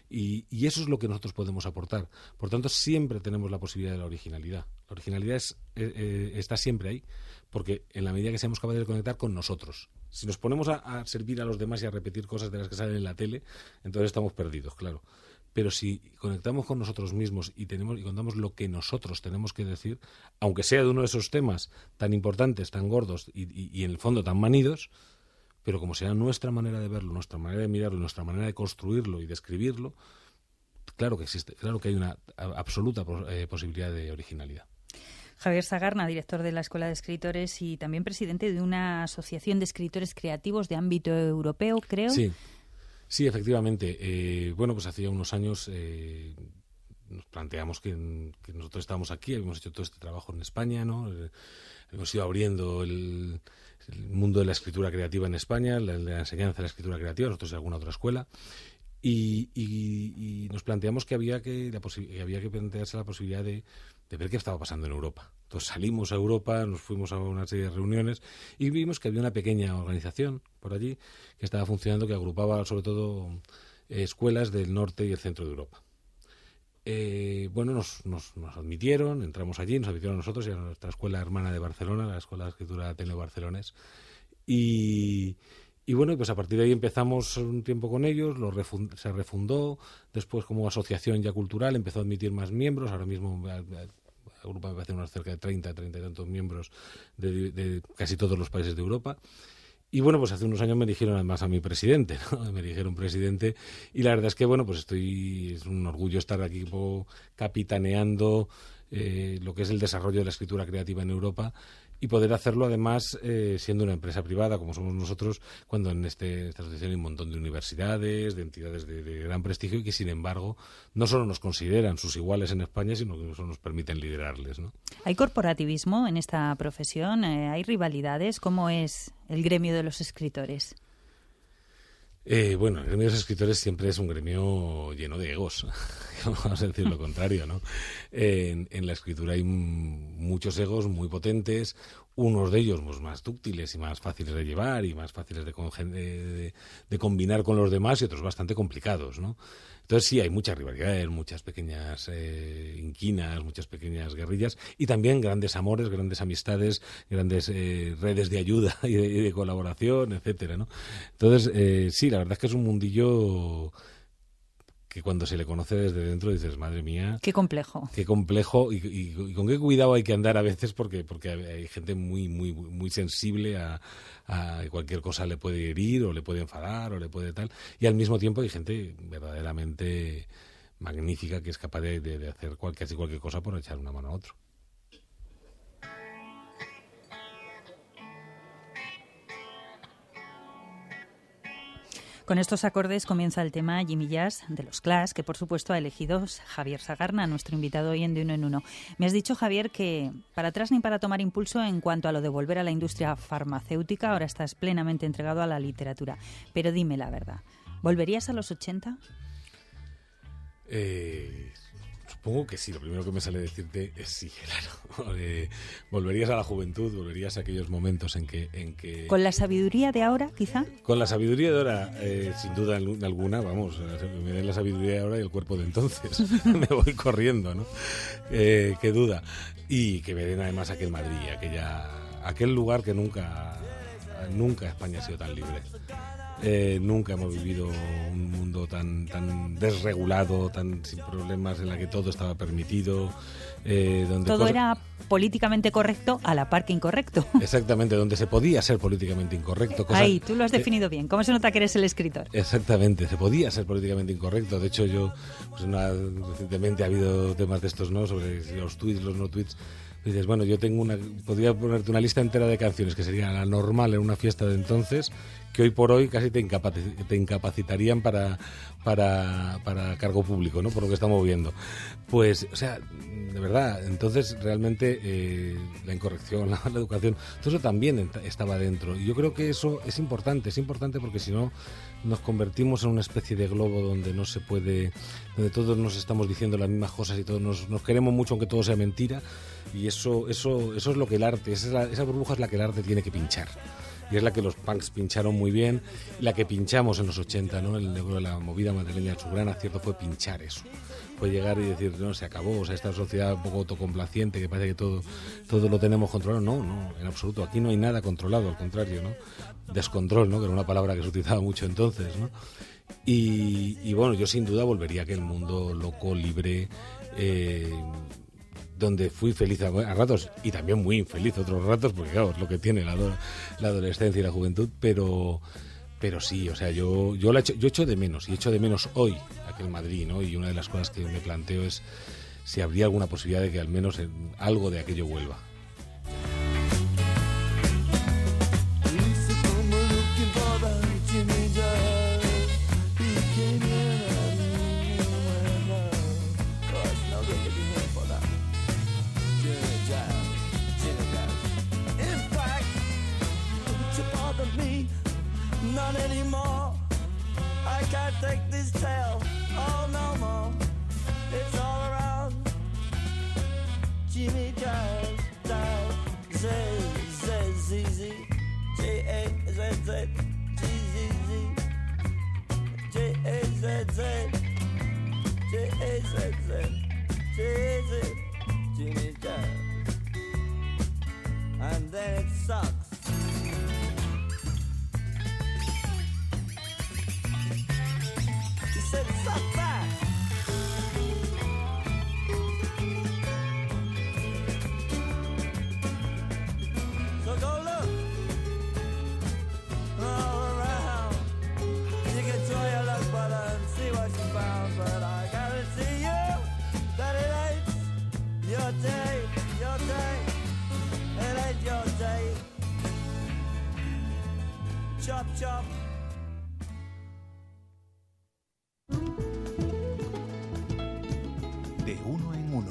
Y, y eso es lo que nosotros podemos aportar. Por tanto, siempre tenemos la posibilidad de la originalidad. La originalidad es, eh, eh, está siempre ahí, porque en la medida que seamos capaces de conectar con nosotros. Si nos ponemos a, a servir a los demás y a repetir cosas de las que salen en la tele, entonces estamos perdidos, claro. Pero si conectamos con nosotros mismos y tenemos y contamos lo que nosotros tenemos que decir, aunque sea de uno de esos temas tan importantes, tan gordos y, y, y en el fondo tan manidos, pero como sea nuestra manera de verlo, nuestra manera de mirarlo, nuestra manera de construirlo y de escribirlo, claro que existe, claro que hay una absoluta eh, posibilidad de originalidad. Javier Sagarna, director de la Escuela de Escritores y también presidente de una asociación de escritores creativos de ámbito europeo, creo. Sí, sí, efectivamente. Eh, bueno, pues hacía unos años eh, nos planteamos que, que nosotros estábamos aquí, habíamos hecho todo este trabajo en España, ¿no? Eh, hemos ido abriendo el, el mundo de la escritura creativa en España, la, la enseñanza de la escritura creativa, nosotros en alguna otra escuela. Y, y, y nos planteamos que había que, la posi- que había que plantearse la posibilidad de, de ver qué estaba pasando en Europa. Entonces salimos a Europa, nos fuimos a una serie de reuniones y vimos que había una pequeña organización por allí que estaba funcionando, que agrupaba sobre todo eh, escuelas del norte y el centro de Europa. Eh, bueno, nos, nos, nos admitieron, entramos allí, nos admitieron a nosotros y a nuestra escuela hermana de Barcelona, la Escuela de Escritura Ateneo Barcelonés. Y... Y bueno, pues a partir de ahí empezamos un tiempo con ellos, lo refund- se refundó, después como asociación ya cultural empezó a admitir más miembros, ahora mismo el grupo me parece unos cerca de treinta, treinta y tantos miembros de, de casi todos los países de Europa. Y bueno, pues hace unos años me eligieron además a mi presidente, ¿no? Me eligieron presidente y la verdad es que bueno, pues estoy, es un orgullo estar aquí po, capitaneando eh, lo que es el desarrollo de la escritura creativa en Europa. Y poder hacerlo, además, eh, siendo una empresa privada, como somos nosotros, cuando en este, esta asociación hay un montón de universidades, de entidades de, de gran prestigio y que, sin embargo, no solo nos consideran sus iguales en España, sino que eso nos permiten liderarles, ¿no? ¿Hay corporativismo en esta profesión? Eh, ¿Hay rivalidades? ¿Cómo es el gremio de los escritores? Eh, bueno, el gremio de los escritores siempre es un gremio lleno de egos, vamos a decir lo contrario, ¿no? Eh, en, en la escritura hay m- muchos egos muy potentes, unos de ellos pues, más dúctiles y más fáciles de llevar y más fáciles de, congen- de, de, de combinar con los demás y otros bastante complicados, ¿no? Entonces sí, hay muchas rivalidades, muchas pequeñas eh, inquinas, muchas pequeñas guerrillas y también grandes amores, grandes amistades, grandes eh, redes de ayuda y de, y de colaboración, etcétera, ¿no? Entonces eh, sí, la verdad es que es un mundillo que cuando se le conoce desde dentro dices, madre mía, qué complejo, qué complejo y, y, y con qué cuidado hay que andar a veces porque porque hay gente muy muy muy sensible a, a cualquier cosa le puede herir o le puede enfadar o le puede tal y al mismo tiempo hay gente verdaderamente magnífica que es capaz de, de, de hacer cual, casi cualquier cosa por echar una mano a otro. Con estos acordes comienza el tema Jimmy Jazz de los Clash, que por supuesto ha elegido Javier Sagarna, nuestro invitado hoy en De Uno en Uno. Me has dicho, Javier, que para atrás ni para tomar impulso en cuanto a lo de volver a la industria farmacéutica, ahora estás plenamente entregado a la literatura. Pero dime la verdad, ¿volverías a los ochenta? Eh... Supongo que sí, lo primero que me sale decirte es sí, claro. Eh, volverías a la juventud, volverías a aquellos momentos en que... En que ¿Con la sabiduría de ahora, quizá? Con la sabiduría de ahora, eh, sin duda alguna, vamos, me den la sabiduría de ahora y el cuerpo de entonces. Me voy corriendo, ¿no? Eh, qué duda. Y que me den además aquel Madrid, aquella, aquel lugar que nunca, nunca España ha sido tan libre. Eh, nunca hemos vivido un mundo tan tan desregulado, tan sin problemas, en la que todo estaba permitido, eh, donde todo cosas... era políticamente correcto a la par que incorrecto. Exactamente, donde se podía ser políticamente incorrecto. Cosas... Ahí, tú lo has definido bien. ¿Cómo se nota que eres el escritor? Exactamente, se podía ser políticamente incorrecto. De hecho, yo pues una, recientemente ha habido temas de estos, ¿no? Sobre los tweets, los no tweets. Dices, bueno, yo tengo una, podría ponerte una lista entera de canciones que sería la normal en una fiesta de entonces, que hoy por hoy casi te, incapac- te incapacitarían para, para, para cargo público, ¿no? Por lo que estamos viendo. Pues, o sea, de verdad, entonces realmente eh, la incorrección, la, la educación, todo eso también ent- estaba dentro. Y yo creo que eso es importante, es importante porque si no nos convertimos en una especie de globo donde no se puede, donde todos nos estamos diciendo las mismas cosas y todos nos, nos queremos mucho aunque todo sea mentira. Y eso, eso, eso es lo que el arte, esa, es la, esa burbuja es la que el arte tiene que pinchar. y es la que los punks pincharon muy bien, la que pinchamos en los ochenta, ¿no? El, la movida madrileña, su gran acierto fue pinchar eso. Fue llegar y decir, no, se acabó, o sea, esta sociedad un poco autocomplaciente, que parece que todo, todo lo tenemos controlado. No, no, en absoluto, aquí no hay nada controlado, al contrario, ¿no? Descontrol, ¿no? Que era una palabra que se utilizaba mucho entonces, ¿no? Y, y bueno, yo sin duda volvería a aquel mundo loco, libre, eh, donde fui feliz a, a ratos y también muy infeliz otros ratos, porque claro, es lo que tiene la, la adolescencia y la juventud, pero... Pero sí, o sea, yo yo, la echo, yo echo de menos, y echo de menos hoy aquel Madrid, ¿no? Y una de las cosas que me planteo es si habría alguna posibilidad de que al menos en, algo de aquello vuelva. Not anymore. I can't take this tale. Oh, no more. It's all around. Jimmy Giles, Giles, Z, Z, Z, Z, J, A, Z, Z, G, Z, Z, J, A, Z, Z, J, A, Z, Z, J, Z, Jimmy Giles. And then it sucks. Said suck back. So go look all around. You can try your luck, but and see what you found. But I guarantee you that it ain't your day, your day. It ain't your day. Chop, chop. De uno en uno.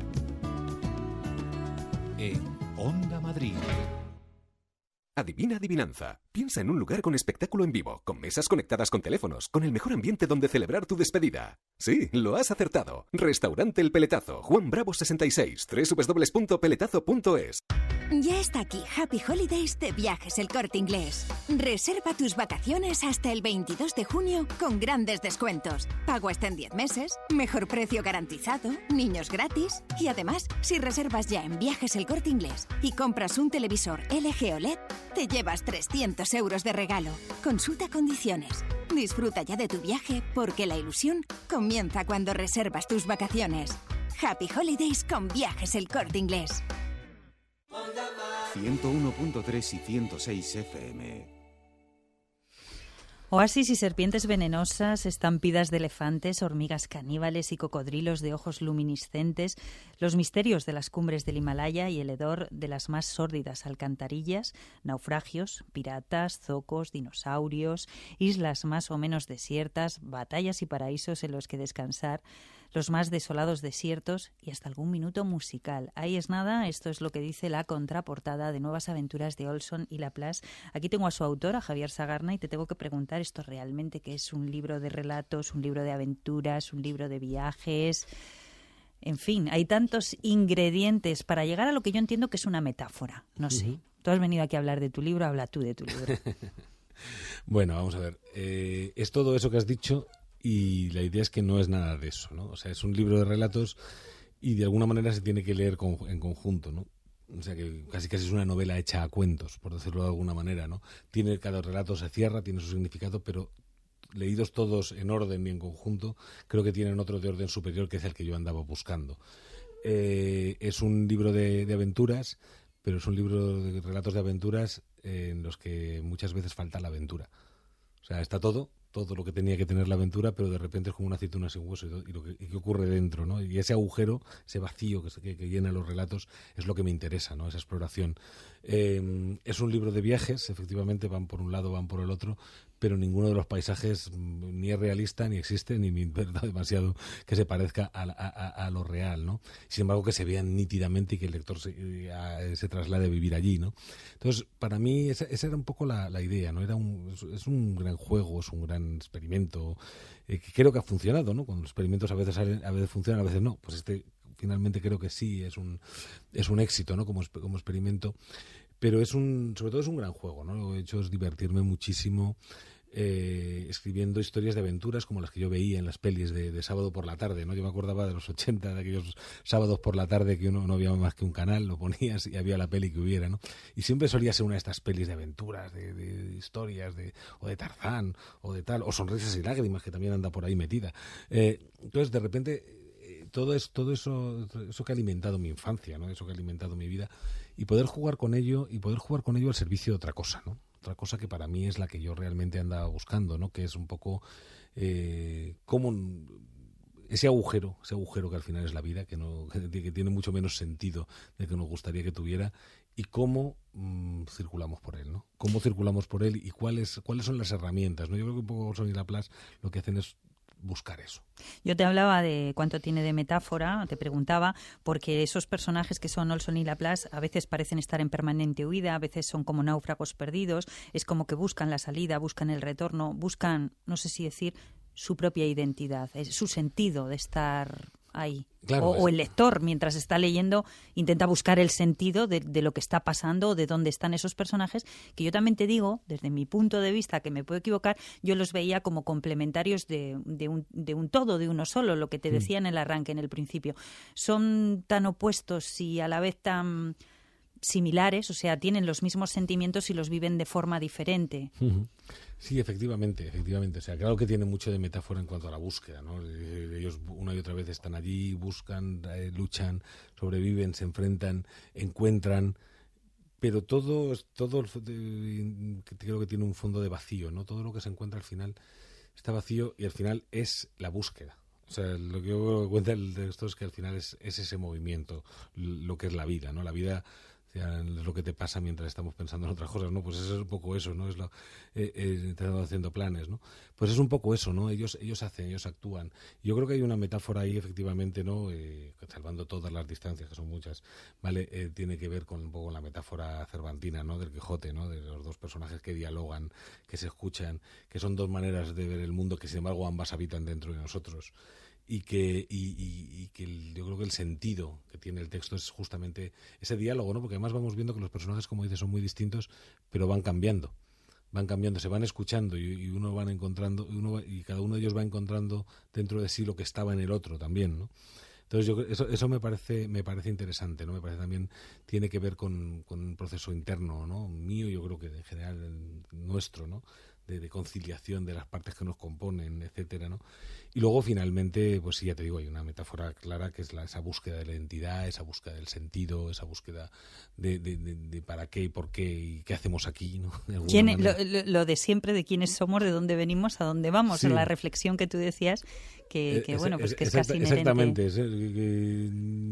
En Onda Madrid. Adivina adivinanza. Piensa en un lugar con espectáculo en vivo, con mesas conectadas con teléfonos, con el mejor ambiente donde celebrar tu despedida. Sí, lo has acertado. Restaurante El Peletazo, Juan Bravo sesenta y seis, doble u doble u doble u punto peletazo punto es. Ya está aquí Happy Holidays de Viajes El Corte Inglés. Reserva tus vacaciones hasta el veintidós de junio con grandes descuentos. Pago hasta en diez meses, mejor precio garantizado, niños gratis. Y además, si reservas ya en Viajes El Corte Inglés y compras un televisor L G O L E D, te llevas trescientos euros de regalo. Consulta condiciones. Disfruta ya de tu viaje porque la ilusión comienza cuando reservas tus vacaciones. Happy Holidays con Viajes El Corte Inglés. ciento uno punto tres y ciento seis F M. Oasis y serpientes venenosas, estampidas de elefantes, hormigas caníbales y cocodrilos de ojos luminiscentes, los misterios de las cumbres del Himalaya y el hedor de las más sórdidas alcantarillas, naufragios, piratas, zocos, dinosaurios, islas más o menos desiertas, batallas y paraísos en los que descansar, los más desolados desiertos y hasta algún minuto musical. Ahí es nada, esto es lo que dice la contraportada de Nuevas aventuras de Olson y Laplace. Aquí tengo a su autor, a Javier Sagarna, y te tengo que preguntar esto realmente, que es un libro de relatos, un libro de aventuras, un libro de viajes. En fin, hay tantos ingredientes para llegar a lo que yo entiendo que es una metáfora. No sé, uh-huh. Tú has venido aquí a hablar de tu libro, habla tú de tu libro. Bueno, vamos a ver. Eh, es todo eso que has dicho. Y la idea es que no es nada de eso, ¿no? O sea, es un libro de relatos y de alguna manera se tiene que leer con, en conjunto, ¿no? O sea, que casi casi es una novela hecha a cuentos, por decirlo de alguna manera, ¿no? Tiene, cada relato se cierra, tiene su significado, pero leídos todos en orden y en conjunto, creo que tienen otro de orden superior que es el que yo andaba buscando. Eh, es un libro de, de aventuras, pero es un libro de relatos de aventuras eh, en los que muchas veces falta la aventura. O sea, está todo, todo lo que tenía que tener la aventura, pero de repente es como una aceituna sin hueso y, y lo que, y qué ocurre dentro, ¿no? Y ese agujero, ese vacío que, que, que llena los relatos es lo que me interesa, ¿no? Esa exploración. Eh, es un libro de viajes, efectivamente, van por un lado, van por el otro, pero ninguno de los paisajes ni es realista, ni existe, ni me importa demasiado que se parezca a, a, a lo real, ¿no? Sin embargo, que se vean nítidamente y que el lector se, a, se traslade a vivir allí, ¿no? Entonces, para mí, esa, esa era un poco la, la idea, ¿no? Era un, es, es un gran juego, es un gran experimento, eh, que creo que ha funcionado, ¿no? Cuando los experimentos a veces, a veces funcionan, a veces no. Pues este, finalmente, creo que sí, es un, es un éxito, ¿no? Como, como experimento. pero es un, sobre todo es un gran juego, ¿no? Lo que he hecho es divertirme muchísimo eh, escribiendo historias de aventuras como las que yo veía en las pelis de, de sábado por la tarde, ¿no? Yo me acordaba de los ochenta, de aquellos sábados por la tarde que uno no había más que un canal, lo ponías y había la peli que hubiera, ¿no? Y siempre solía ser una de estas pelis de aventuras, de, de, de historias, de, o de Tarzán, o de tal, o Sonrisas y Lágrimas, que también anda por ahí metida. Eh, entonces, de repente, eh, todo, es, todo eso, eso que ha alimentado mi infancia, ¿no? Eso que ha alimentado mi vida, y poder jugar con ello, y poder jugar con ello al servicio de otra cosa, ¿no? Otra cosa que para mí es la que yo realmente andaba buscando, ¿no? Que es un poco eh, cómo ese agujero, ese agujero que al final es la vida, que no que tiene mucho menos sentido de que nos gustaría que tuviera, y cómo mmm, circulamos por él, ¿no? Cómo circulamos por él y cuáles cuáles son las herramientas, ¿no? Yo creo que un poco Son y Laplace lo que hacen es buscar eso. Yo te hablaba de cuánto tiene de metáfora, te preguntaba, porque esos personajes que son Olson y Laplace a veces parecen estar en permanente huida, a veces son como náufragos perdidos, es como que buscan la salida, buscan el retorno, buscan, no sé si decir, su propia identidad, su sentido de estar ahí. Claro, o, o el lector, mientras está leyendo, intenta buscar el sentido de, de lo que está pasando, de dónde están esos personajes, que yo también te digo, desde mi punto de vista, que me puedo equivocar, yo los veía como complementarios de, de, un, de un todo, de uno solo, lo que te decía en el arranque, en el principio. Son tan opuestos y a la vez tan similares, o sea, tienen los mismos sentimientos y los viven de forma diferente. Uh-huh. Sí, efectivamente, efectivamente. O sea, claro que tiene mucho de metáfora en cuanto a la búsqueda, ¿no? Ellos una y otra vez están allí, buscan, eh, luchan, sobreviven, se enfrentan, encuentran, pero todo, todo eh, creo que tiene un fondo de vacío, ¿no? Todo lo que se encuentra al final está vacío y al final es la búsqueda. O sea, lo que yo cuento de esto es que al final es, es ese movimiento, lo que es la vida, ¿no? La vida es lo que te pasa mientras estamos pensando en otras cosas, ¿no? Pues eso es un poco eso, ¿no? Es lo, eh, eh, estamos haciendo planes, ¿no? Pues es un poco eso, ¿no? Ellos ellos hacen, ellos actúan. Yo creo que hay una metáfora ahí, efectivamente, ¿no? Eh, salvando todas las distancias, que son muchas, ¿vale? Eh, tiene que ver con un poco la metáfora cervantina, ¿no? Del Quijote, ¿no? De los dos personajes que dialogan, que se escuchan, que son dos maneras de ver el mundo que, sin embargo, ambas habitan dentro de nosotros. Y que y, y, y que el, yo creo que el sentido que tiene el texto es justamente ese diálogo, ¿no? Porque además vamos viendo que los personajes, como dices, son muy distintos, pero van cambiando, van cambiando, se van escuchando y, y uno van encontrando, uno va, y cada uno de ellos va encontrando dentro de sí lo que estaba en el otro también, ¿no? Entonces yo eso eso me parece me parece interesante, ¿no? Me parece también tiene que ver con, con un proceso interno, ¿no? Mío, yo creo que en general el nuestro, ¿no? De, de conciliación de las partes que nos componen, etcétera, ¿no? Y luego finalmente, pues sí, ya te digo, hay una metáfora clara que es la, esa búsqueda de la identidad, esa búsqueda del sentido, esa búsqueda de, de, de, de para qué y por qué y qué hacemos aquí, ¿no? ¿Quién, lo, lo de siempre, de quiénes somos, de dónde venimos, a dónde vamos, sí. La reflexión que tú decías, que, que es, bueno, pues que es exact, casi inherente. Exactamente, es, que, que,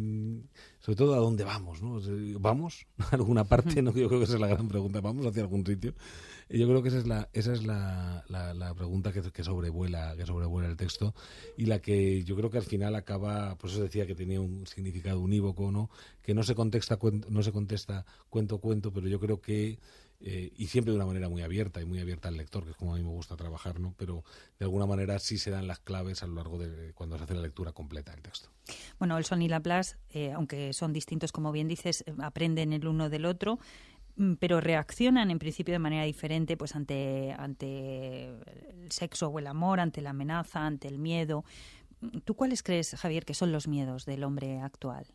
sobre todo a dónde vamos, ¿no? ¿Vamos a alguna parte? ¿No? Yo creo que esa es la gran pregunta, ¿vamos hacia algún sitio? Y yo creo que esa es la esa es la, la, la pregunta que, que sobrevuela que sobrevuela el texto y la que yo creo que al final acaba, por eso decía que tenía un significado unívoco, ¿no? Que no se contesta no se contesta cuento cuento, pero yo creo que eh, y siempre de una manera muy abierta y muy abierta al lector, que es como a mí me gusta trabajar, ¿no? Pero de alguna manera sí se dan las claves a lo largo de cuando se hace la lectura completa del texto. Bueno, Olson y Laplace, eh, aunque son distintos, como bien dices, aprenden el uno del otro, pero reaccionan en principio de manera diferente pues ante ante el sexo o el amor, ante la amenaza, ante el miedo. ¿Tú cuáles crees, Javier, que son los miedos del hombre actual?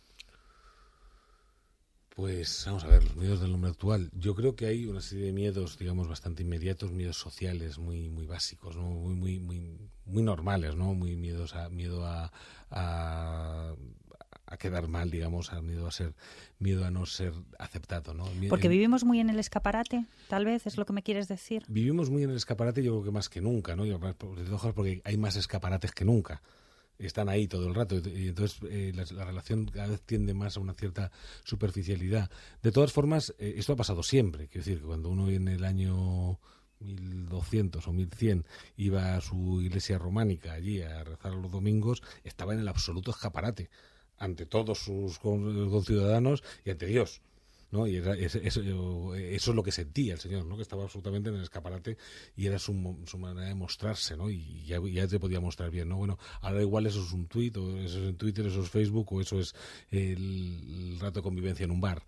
Pues vamos a ver, los miedos del hombre actual. Yo creo que hay una serie de miedos, digamos, bastante inmediatos, miedos sociales muy muy básicos, ¿no? Muy muy muy muy normales, ¿no? Muy miedos a miedo a, a a quedar mal, digamos, a miedo a ser miedo a no ser aceptado, ¿no? Porque vivimos muy en el escaparate, tal vez, es lo que me quieres decir. Vivimos muy en el escaparate, yo creo que más que nunca, ¿no? Yo, porque hay más escaparates que nunca. Están ahí todo el rato y entonces eh, la, la relación cada vez tiende más a una cierta superficialidad. De todas formas, eh, esto ha pasado siempre. Quiero decir que cuando uno en el año mil doscientos o mil cien iba a su iglesia románica allí a rezar los domingos, estaba en el absoluto escaparate ante todos sus conciudadanos y ante Dios, ¿no? Y era, eso, eso, eso es lo que sentía el Señor, ¿no? Que estaba absolutamente en el escaparate y era su, su manera de mostrarse, ¿no? Y ya, ya te podía mostrar bien, ¿no? Bueno, ahora igual eso es un tuit, o eso es en Twitter, eso es Facebook, o eso es el, el rato de convivencia en un bar.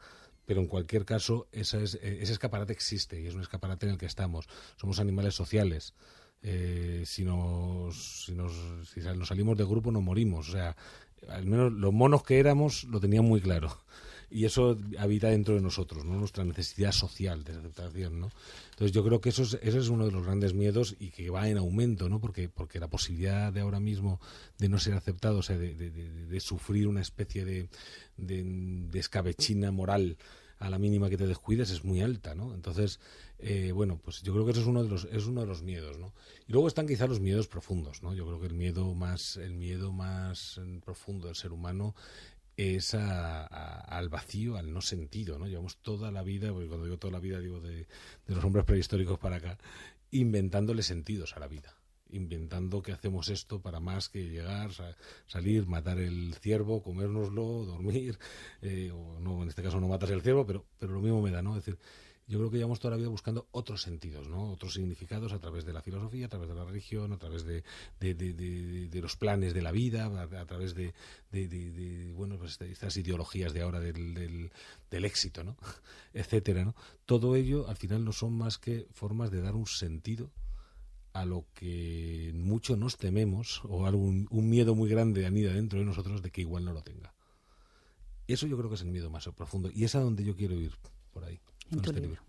pero en cualquier caso esa es, ese escaparate existe y es un escaparate en el que estamos. Somos animales sociales. Eh, si, nos, si, nos, si nos salimos de grupo nos morimos. O sea, al menos los monos que éramos lo tenían muy claro. Y eso habita dentro de nosotros, ¿no? Nuestra necesidad social de aceptación, ¿no? Entonces yo creo que eso es, eso es uno de los grandes miedos y que va en aumento, ¿no? Porque, porque la posibilidad de ahora mismo de no ser aceptado, o sea, de, de, de, de sufrir una especie de, de, de escabechina moral a la mínima que te descuides es muy alta, ¿no? Entonces, eh, bueno, pues yo creo que eso es uno de los es uno de los miedos, ¿no? Y luego están quizá los miedos profundos, ¿no? Yo creo que el miedo más el miedo más profundo del ser humano es a, a, al vacío, al no sentido, ¿no? Llevamos toda la vida, porque cuando digo toda la vida digo de, de los hombres prehistóricos para acá, inventándole sentidos a la vida, inventando que hacemos esto para más que llegar, sa- salir, matar el ciervo, comérnoslo, dormir, eh, o no, en este caso no matas el ciervo, pero, pero lo mismo me da, ¿no? Es decir, yo creo que llevamos toda la vida buscando otros sentidos, ¿no? Otros significados a través de la filosofía, a través de la religión, a través de, de, de, de, de los planes de la vida, a, a través de, de, de, de bueno, pues estas ideologías de ahora del, del, del éxito, ¿no? Etcétera, ¿no? Todo ello al final no son más que formas de dar un sentido a lo que mucho nos tememos, o algún un miedo muy grande anida dentro de nosotros de que igual no lo tenga. Eso yo creo que es el miedo más profundo y es a donde yo quiero ir, por ahí. En tu libro.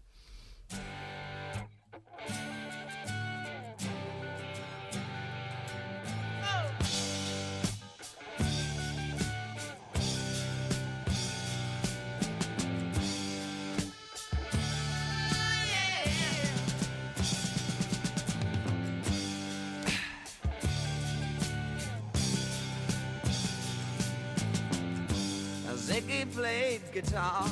Ziggy played guitar.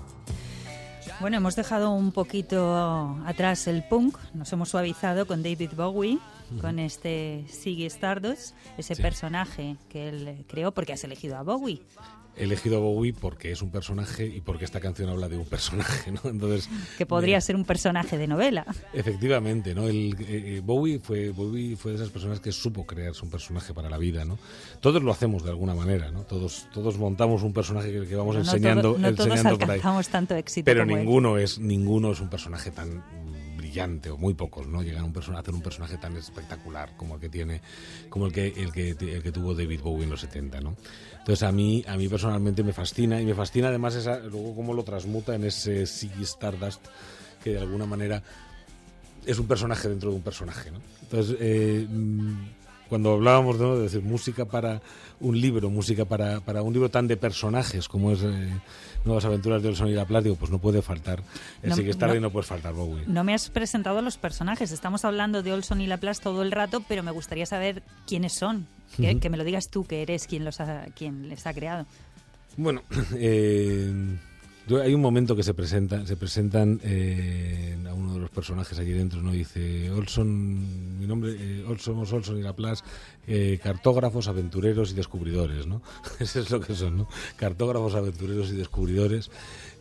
Bueno, hemos dejado un poquito atrás el punk, nos hemos suavizado con David Bowie, uh-huh. con este Ziggy Stardust, ese sí. personaje que él creó, porque has elegido a Bowie. He elegido a Bowie porque es un personaje y porque esta canción habla de un personaje, ¿no? Entonces, que podría mira, ser un personaje de novela. Efectivamente, ¿no? El, eh, Bowie fue Bowie fue de esas personas que supo crearse un personaje para la vida, ¿no? Todos lo hacemos de alguna manera, ¿no? Todos todos montamos un personaje que, que vamos no, enseñando, no, todo, no enseñando todos por ahí. alcanzamos tanto éxito. Pero como ninguno él. es ninguno es un personaje tan brillante, o muy pocos, ¿no? Llegan a, un person- a hacer un personaje tan espectacular como el que tiene, como el que el que el que tuvo David Bowie en los setenta, ¿no? Entonces a mí a mí personalmente me fascina y me fascina además esa, luego cómo lo transmuta en ese Ziggy Stardust que de alguna manera es un personaje dentro de un personaje, ¿no? Entonces eh, cuando hablábamos, ¿no?, de decir música para un libro, música para, para un libro tan de personajes como es eh, Nuevas aventuras de Olson y Laplace, digo, pues no puede faltar el no, Ziggy Stardust no, y no puede faltar Bowie. No me has presentado a los personajes, estamos hablando de Olson y Laplace todo el rato, pero me gustaría saber quiénes son, que, uh-huh. que me lo digas tú, que eres quien, los ha, quien les ha creado. Bueno, eh, hay un momento que se presenta, se presentan eh, a uno de los personajes allí dentro, ¿no? Dice Olson, mi nombre, eh, somos Olson y Laplace, eh, cartógrafos, aventureros y descubridores, ¿no? Eso es lo que son, ¿no? Cartógrafos, aventureros y descubridores.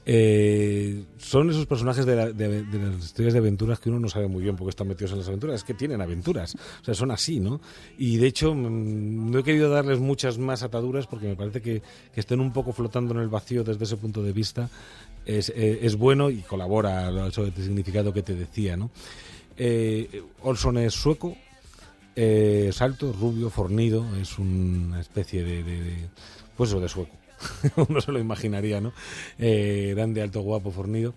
Eh, son esos personajes de, la, de, de las historias de aventuras que uno no sabe muy bien por qué están metidos en las aventuras, es que tienen aventuras, o sea, son así, ¿no? Y de hecho mmm, no he querido darles muchas más ataduras porque me parece que, que estén un poco flotando en el vacío desde ese punto de vista es, eh, es bueno y colabora a ese significado que te decía, ¿no? Eh, Olson es sueco, eh, es alto, rubio, fornido, es una especie de, de, de pues eso, de sueco. Uno se lo imaginaría, ¿no? Eh, grande, alto, guapo, fornido.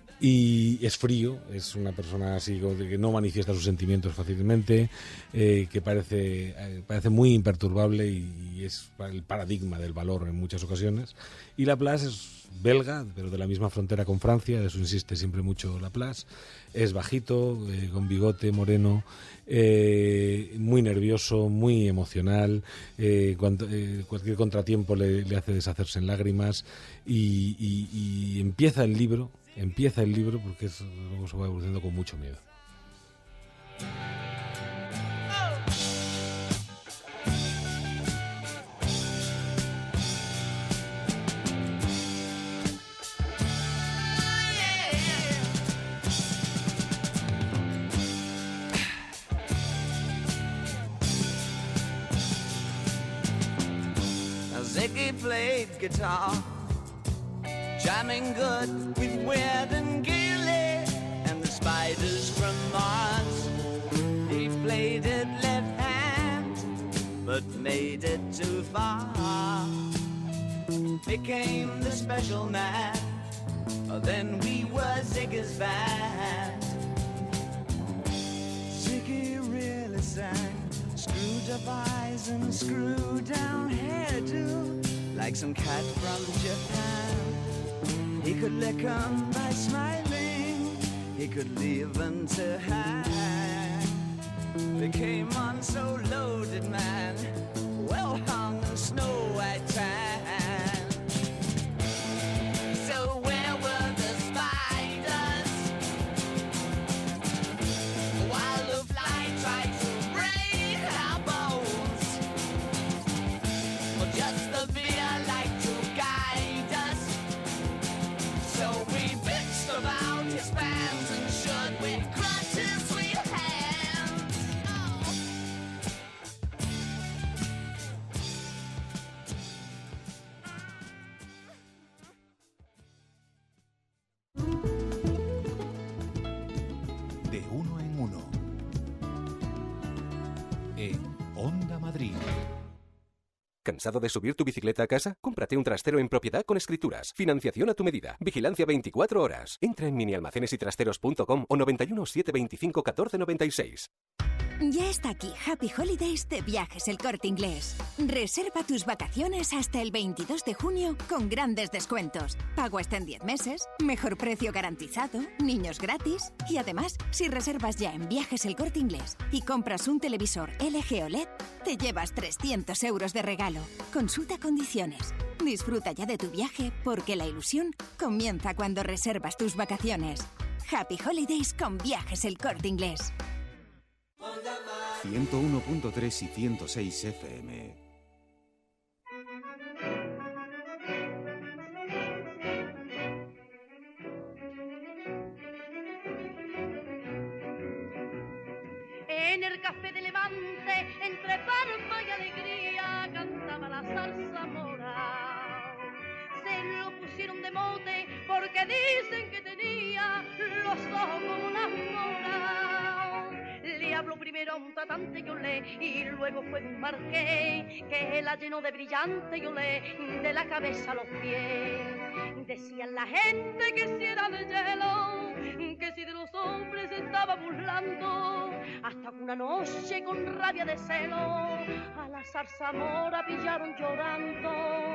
Y es frío, es una persona así que no manifiesta sus sentimientos fácilmente, eh, que parece, eh, parece muy imperturbable y, y es el paradigma del valor en muchas ocasiones. Y Laplace es belga, pero de la misma frontera con Francia, de eso insiste siempre mucho Laplace. Es bajito, eh, con bigote, moreno, eh, muy nervioso, muy emocional, eh, cuando, eh, cualquier contratiempo le, le hace deshacerse en lágrimas y, y, y empieza el libro, empieza el libro porque es, luego se va evolucionando con mucho miedo. Ziggy played guitar, jamming good with Weird and Gilly and the spiders from Mars. He played it left hand, but made it too far. Became the special man, then we were Ziggy's band. Ziggy really sang, screwed up eyes and screwed down hairdo, like some cat from Japan. He could lick 'em by smiling, he could leave 'em to hang. They came on so loaded, man, well hung in snow white tan. So where were the spiders while the fly tried to break our bones? Well, just the beer like to guide us. So we bitched about his fans and should we crush his sweet hands. Oh. De uno en uno. En Onda Madrid. ¿Cansado de subir tu bicicleta a casa? Cómprate un trastero en propiedad con escrituras. Financiación a tu medida. Vigilancia veinticuatro horas. Entra en minialmacenesytrasteros punto com o noventa y uno, setecientos veinticinco, catorce noventa y seis. Ya está aquí Happy Holidays de Viajes El Corte Inglés. Reserva tus vacaciones hasta el veintidós de junio con grandes descuentos. Pago hasta en diez meses, mejor precio garantizado, niños gratis. Y además, si reservas ya en Viajes El Corte Inglés y compras un televisor L G O L E D, te llevas trescientos euros de regalo. Consulta condiciones. Disfruta ya de tu viaje porque la ilusión comienza cuando reservas tus vacaciones. Happy Holidays con Viajes El Corte Inglés. ciento uno punto tres y ciento seis F M. En el café de Levante, entre palma y alegría, cantaba la zarzamora. Se lo pusieron de mote porque dicen que tenía los ojos como una mora. Le habló primero a un tratante que olé y luego fue un marqués que la llenó de brillante y olé de la cabeza a los pies. Decían la gente que si era de hielo, que si de los hombres se estaba burlando, hasta que una noche con rabia de celo a la zarzamora pillaron llorando.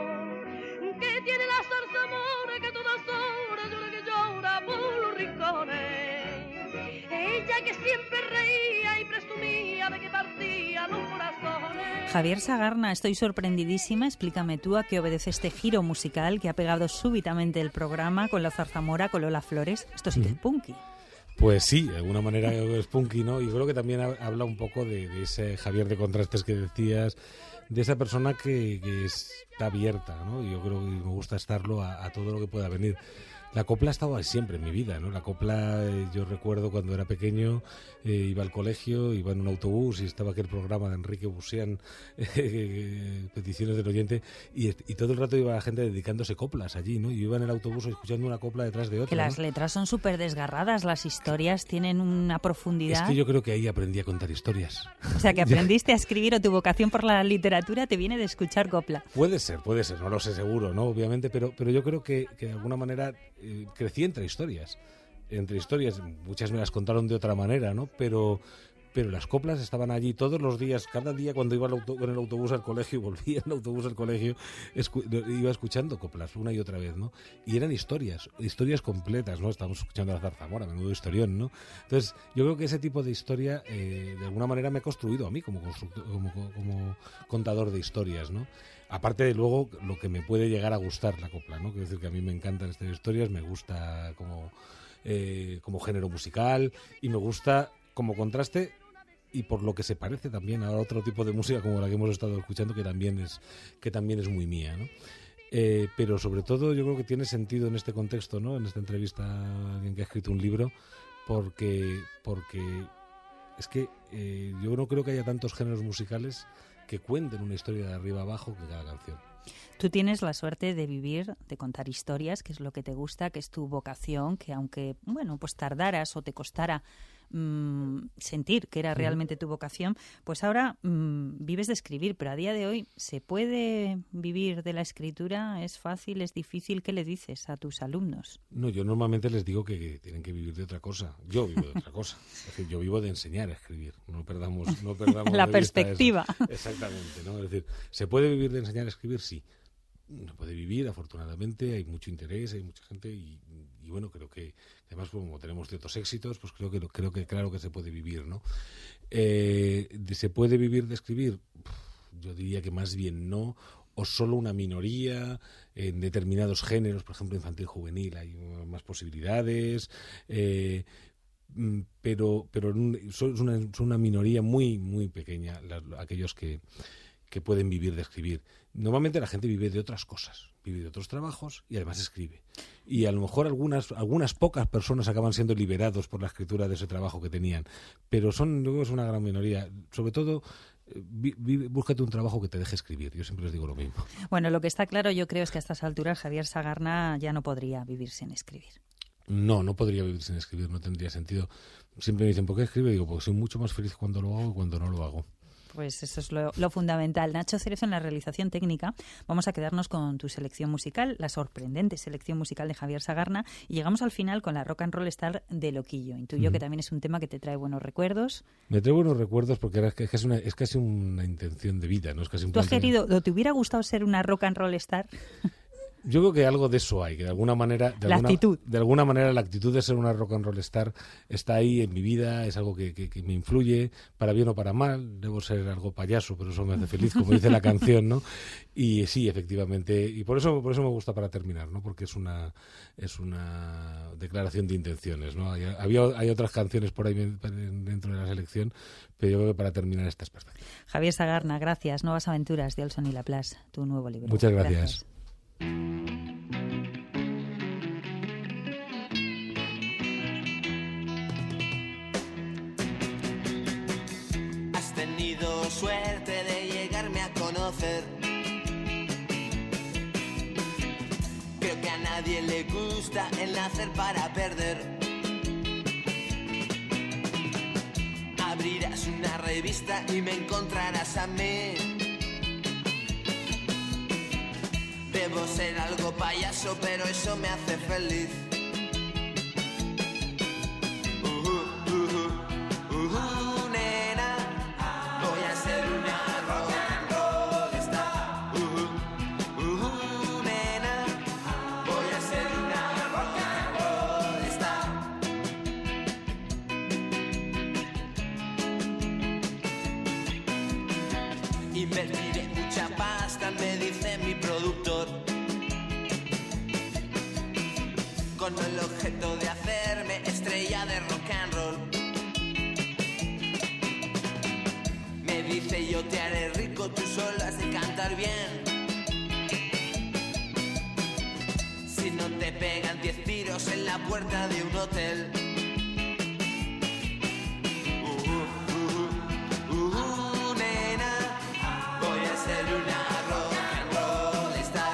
¿Qué tiene la zarzamora que todas horas llora que llora por los rincones? Ella que siempre reía y presumía de que partía los corazones. Javier Sagarna, estoy sorprendidísima. Explícame tú a qué obedece este giro musical que ha pegado súbitamente el programa con la zarzamora, con Lola Flores. Esto sí que es punky. Pues sí, de alguna manera es punky, ¿no? Y creo que también habla un poco de, de ese Javier de contrastes que decías, de esa persona que, que está abierta, ¿no? Y yo creo que me gusta estarlo a, a todo lo que pueda venir. La copla ha estado ahí siempre en mi vida, ¿no? La copla, eh, yo recuerdo cuando era pequeño, eh, iba al colegio, iba en un autobús y estaba aquel programa de Enrique Busián, eh, Peticiones del Oyente, y, y todo el rato iba la gente dedicándose coplas allí, ¿no? Y iba en el autobús escuchando una copla detrás de otra. Que las ¿no? letras son súper desgarradas, las historias tienen una profundidad. Es que yo creo que ahí aprendí a contar historias. O sea, que aprendiste a escribir o tu vocación por la literatura te viene de escuchar copla. Puede ser, puede ser, no lo sé seguro, ¿no? Obviamente, pero, pero yo creo que, que de alguna manera eh, crecí entre historias. Entre historias, muchas me las contaron de otra manera, ¿no? Pero, pero las coplas estaban allí todos los días, cada día cuando iba al auto, con el autobús al colegio y volvía en el autobús al colegio, escu iba escuchando coplas una y otra vez, ¿no? Y eran historias, historias completas, ¿no? Estábamos escuchando a la zarzamora, menudo historión, ¿no? Entonces, yo creo que ese tipo de historia, eh, de alguna manera me ha construido a mí como, como, como contador de historias, ¿no? Aparte de luego lo que me puede llegar a gustar la copla, ¿no? Quiero decir que a mí me encantan estas historias, me gusta como, eh, como género musical y me gusta como contraste y por lo que se parece también a otro tipo de música como la que hemos estado escuchando que también es, que también es muy mía, ¿no? Eh, pero sobre todo yo creo que tiene sentido en este contexto, ¿no? En esta entrevista a alguien que ha escrito un libro porque, porque es que eh, yo no creo que haya tantos géneros musicales que cuenten una historia de arriba abajo que cada canción. Tú tienes la suerte de vivir, de contar historias, que es lo que te gusta, que es tu vocación, que aunque, bueno, pues tardaras o te costara mmm, sentir que era realmente tu vocación, pues ahora mmm, vives de escribir, pero a día de hoy, ¿se puede vivir de la escritura? ¿Es fácil? ¿Es difícil? ¿Qué le dices a tus alumnos? No, yo normalmente les digo que, que tienen que vivir de otra cosa. Yo vivo de otra cosa. Es decir, yo vivo de enseñar a escribir. No perdamos, no perdamos la de vista perspectiva. eso. Exactamente, ¿no? Es decir, ¿se puede vivir de enseñar a escribir? Sí. No puede vivir, afortunadamente, hay mucho interés, hay mucha gente y, y bueno, creo que además como tenemos ciertos éxitos, pues creo que creo que claro que se puede vivir, ¿no? Eh, ¿Se puede vivir de escribir? Yo diría que más bien no, o solo una minoría en determinados géneros, por ejemplo, infantil juvenil, hay más posibilidades, eh, pero pero son una, son una minoría muy muy pequeña la, aquellos que que pueden vivir de escribir. Normalmente la gente vive de otras cosas, vive de otros trabajos y además escribe. Y a lo mejor algunas algunas pocas personas acaban siendo liberados por la escritura de ese trabajo que tenían, pero son luego es una gran minoría. Sobre todo, vi, vi, búscate un trabajo que te deje escribir. Yo siempre les digo lo mismo. Bueno, lo que está claro yo creo es que a estas alturas Javier Sagarna ya no podría vivir sin escribir. No, no podría vivir sin escribir, no tendría sentido. Siempre me dicen, ¿por qué escribe? Y digo, porque soy mucho más feliz cuando lo hago que cuando no lo hago. Pues eso es lo, lo fundamental. Nacho Cerezo en la realización técnica. Vamos a quedarnos con tu selección musical, la sorprendente selección musical de Javier Sagarna, y llegamos al final con la Rock and Roll Star de Loquillo. Intuyo mm. que también es un tema que te trae buenos recuerdos. Me trae buenos recuerdos porque es casi una, es casi una intención de vida, ¿no? Es casi un ¿Tú has querido, o te hubiera gustado ser una Rock and Roll Star? Yo creo que algo de eso hay, que de alguna manera... De la alguna, actitud. De alguna manera la actitud de ser una rock and roll star está ahí en mi vida, es algo que, que, que me influye, para bien o para mal. Debo ser algo payaso, pero eso me hace feliz, como dice la canción, ¿no? Y sí, efectivamente, y por eso por eso me gusta para terminar, ¿no? Porque es una es una declaración de intenciones, ¿no? Hay, había, hay otras canciones por ahí dentro de la selección, pero yo creo que para terminar esta es perfecta. Javier Sagarna, gracias. Nuevas aventuras de Olson y Laplace, tu nuevo libro. Muchas gracias. gracias. Has tenido suerte de llegarme a conocer. Creo que a nadie le gusta el nacer para perder. Abrirás una revista y me encontrarás a mí. Debo ser algo payaso, pero eso me hace feliz. Uh, uh, uh, uh, nena, voy a ser una rock and roll star. Uh, uh, uh, nena, voy a ser una rock and roll star. Invertiré mucha pasta, me dice mi productor, con el objeto de hacerme estrella de rock and roll. Me dice, yo te haré rico, tú solo has de cantar bien. Si no te pegan diez tiros en la puerta de un hotel. Uh, uh, uh, uh, nena, voy a ser una rock and roll star.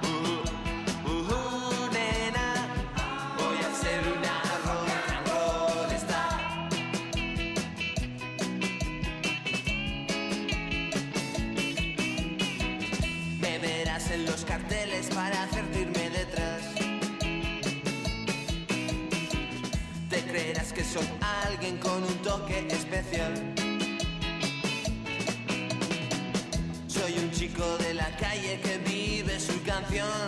En los carteles para hacerte irme detrás. Te creerás que soy alguien con un toque especial. Soy un chico de la calle que vive su canción.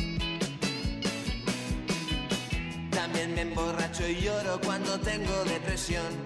También me emborracho y lloro cuando tengo depresión.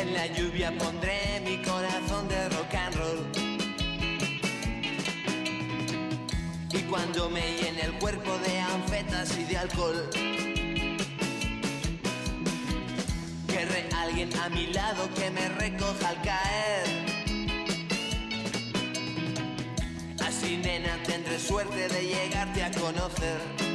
En la lluvia pondré mi corazón de rock and roll. Y cuando me llene el cuerpo de anfetas y de alcohol, querré a alguien a mi lado que me recoja al caer. Así, nena, tendré suerte de llegarte a conocer.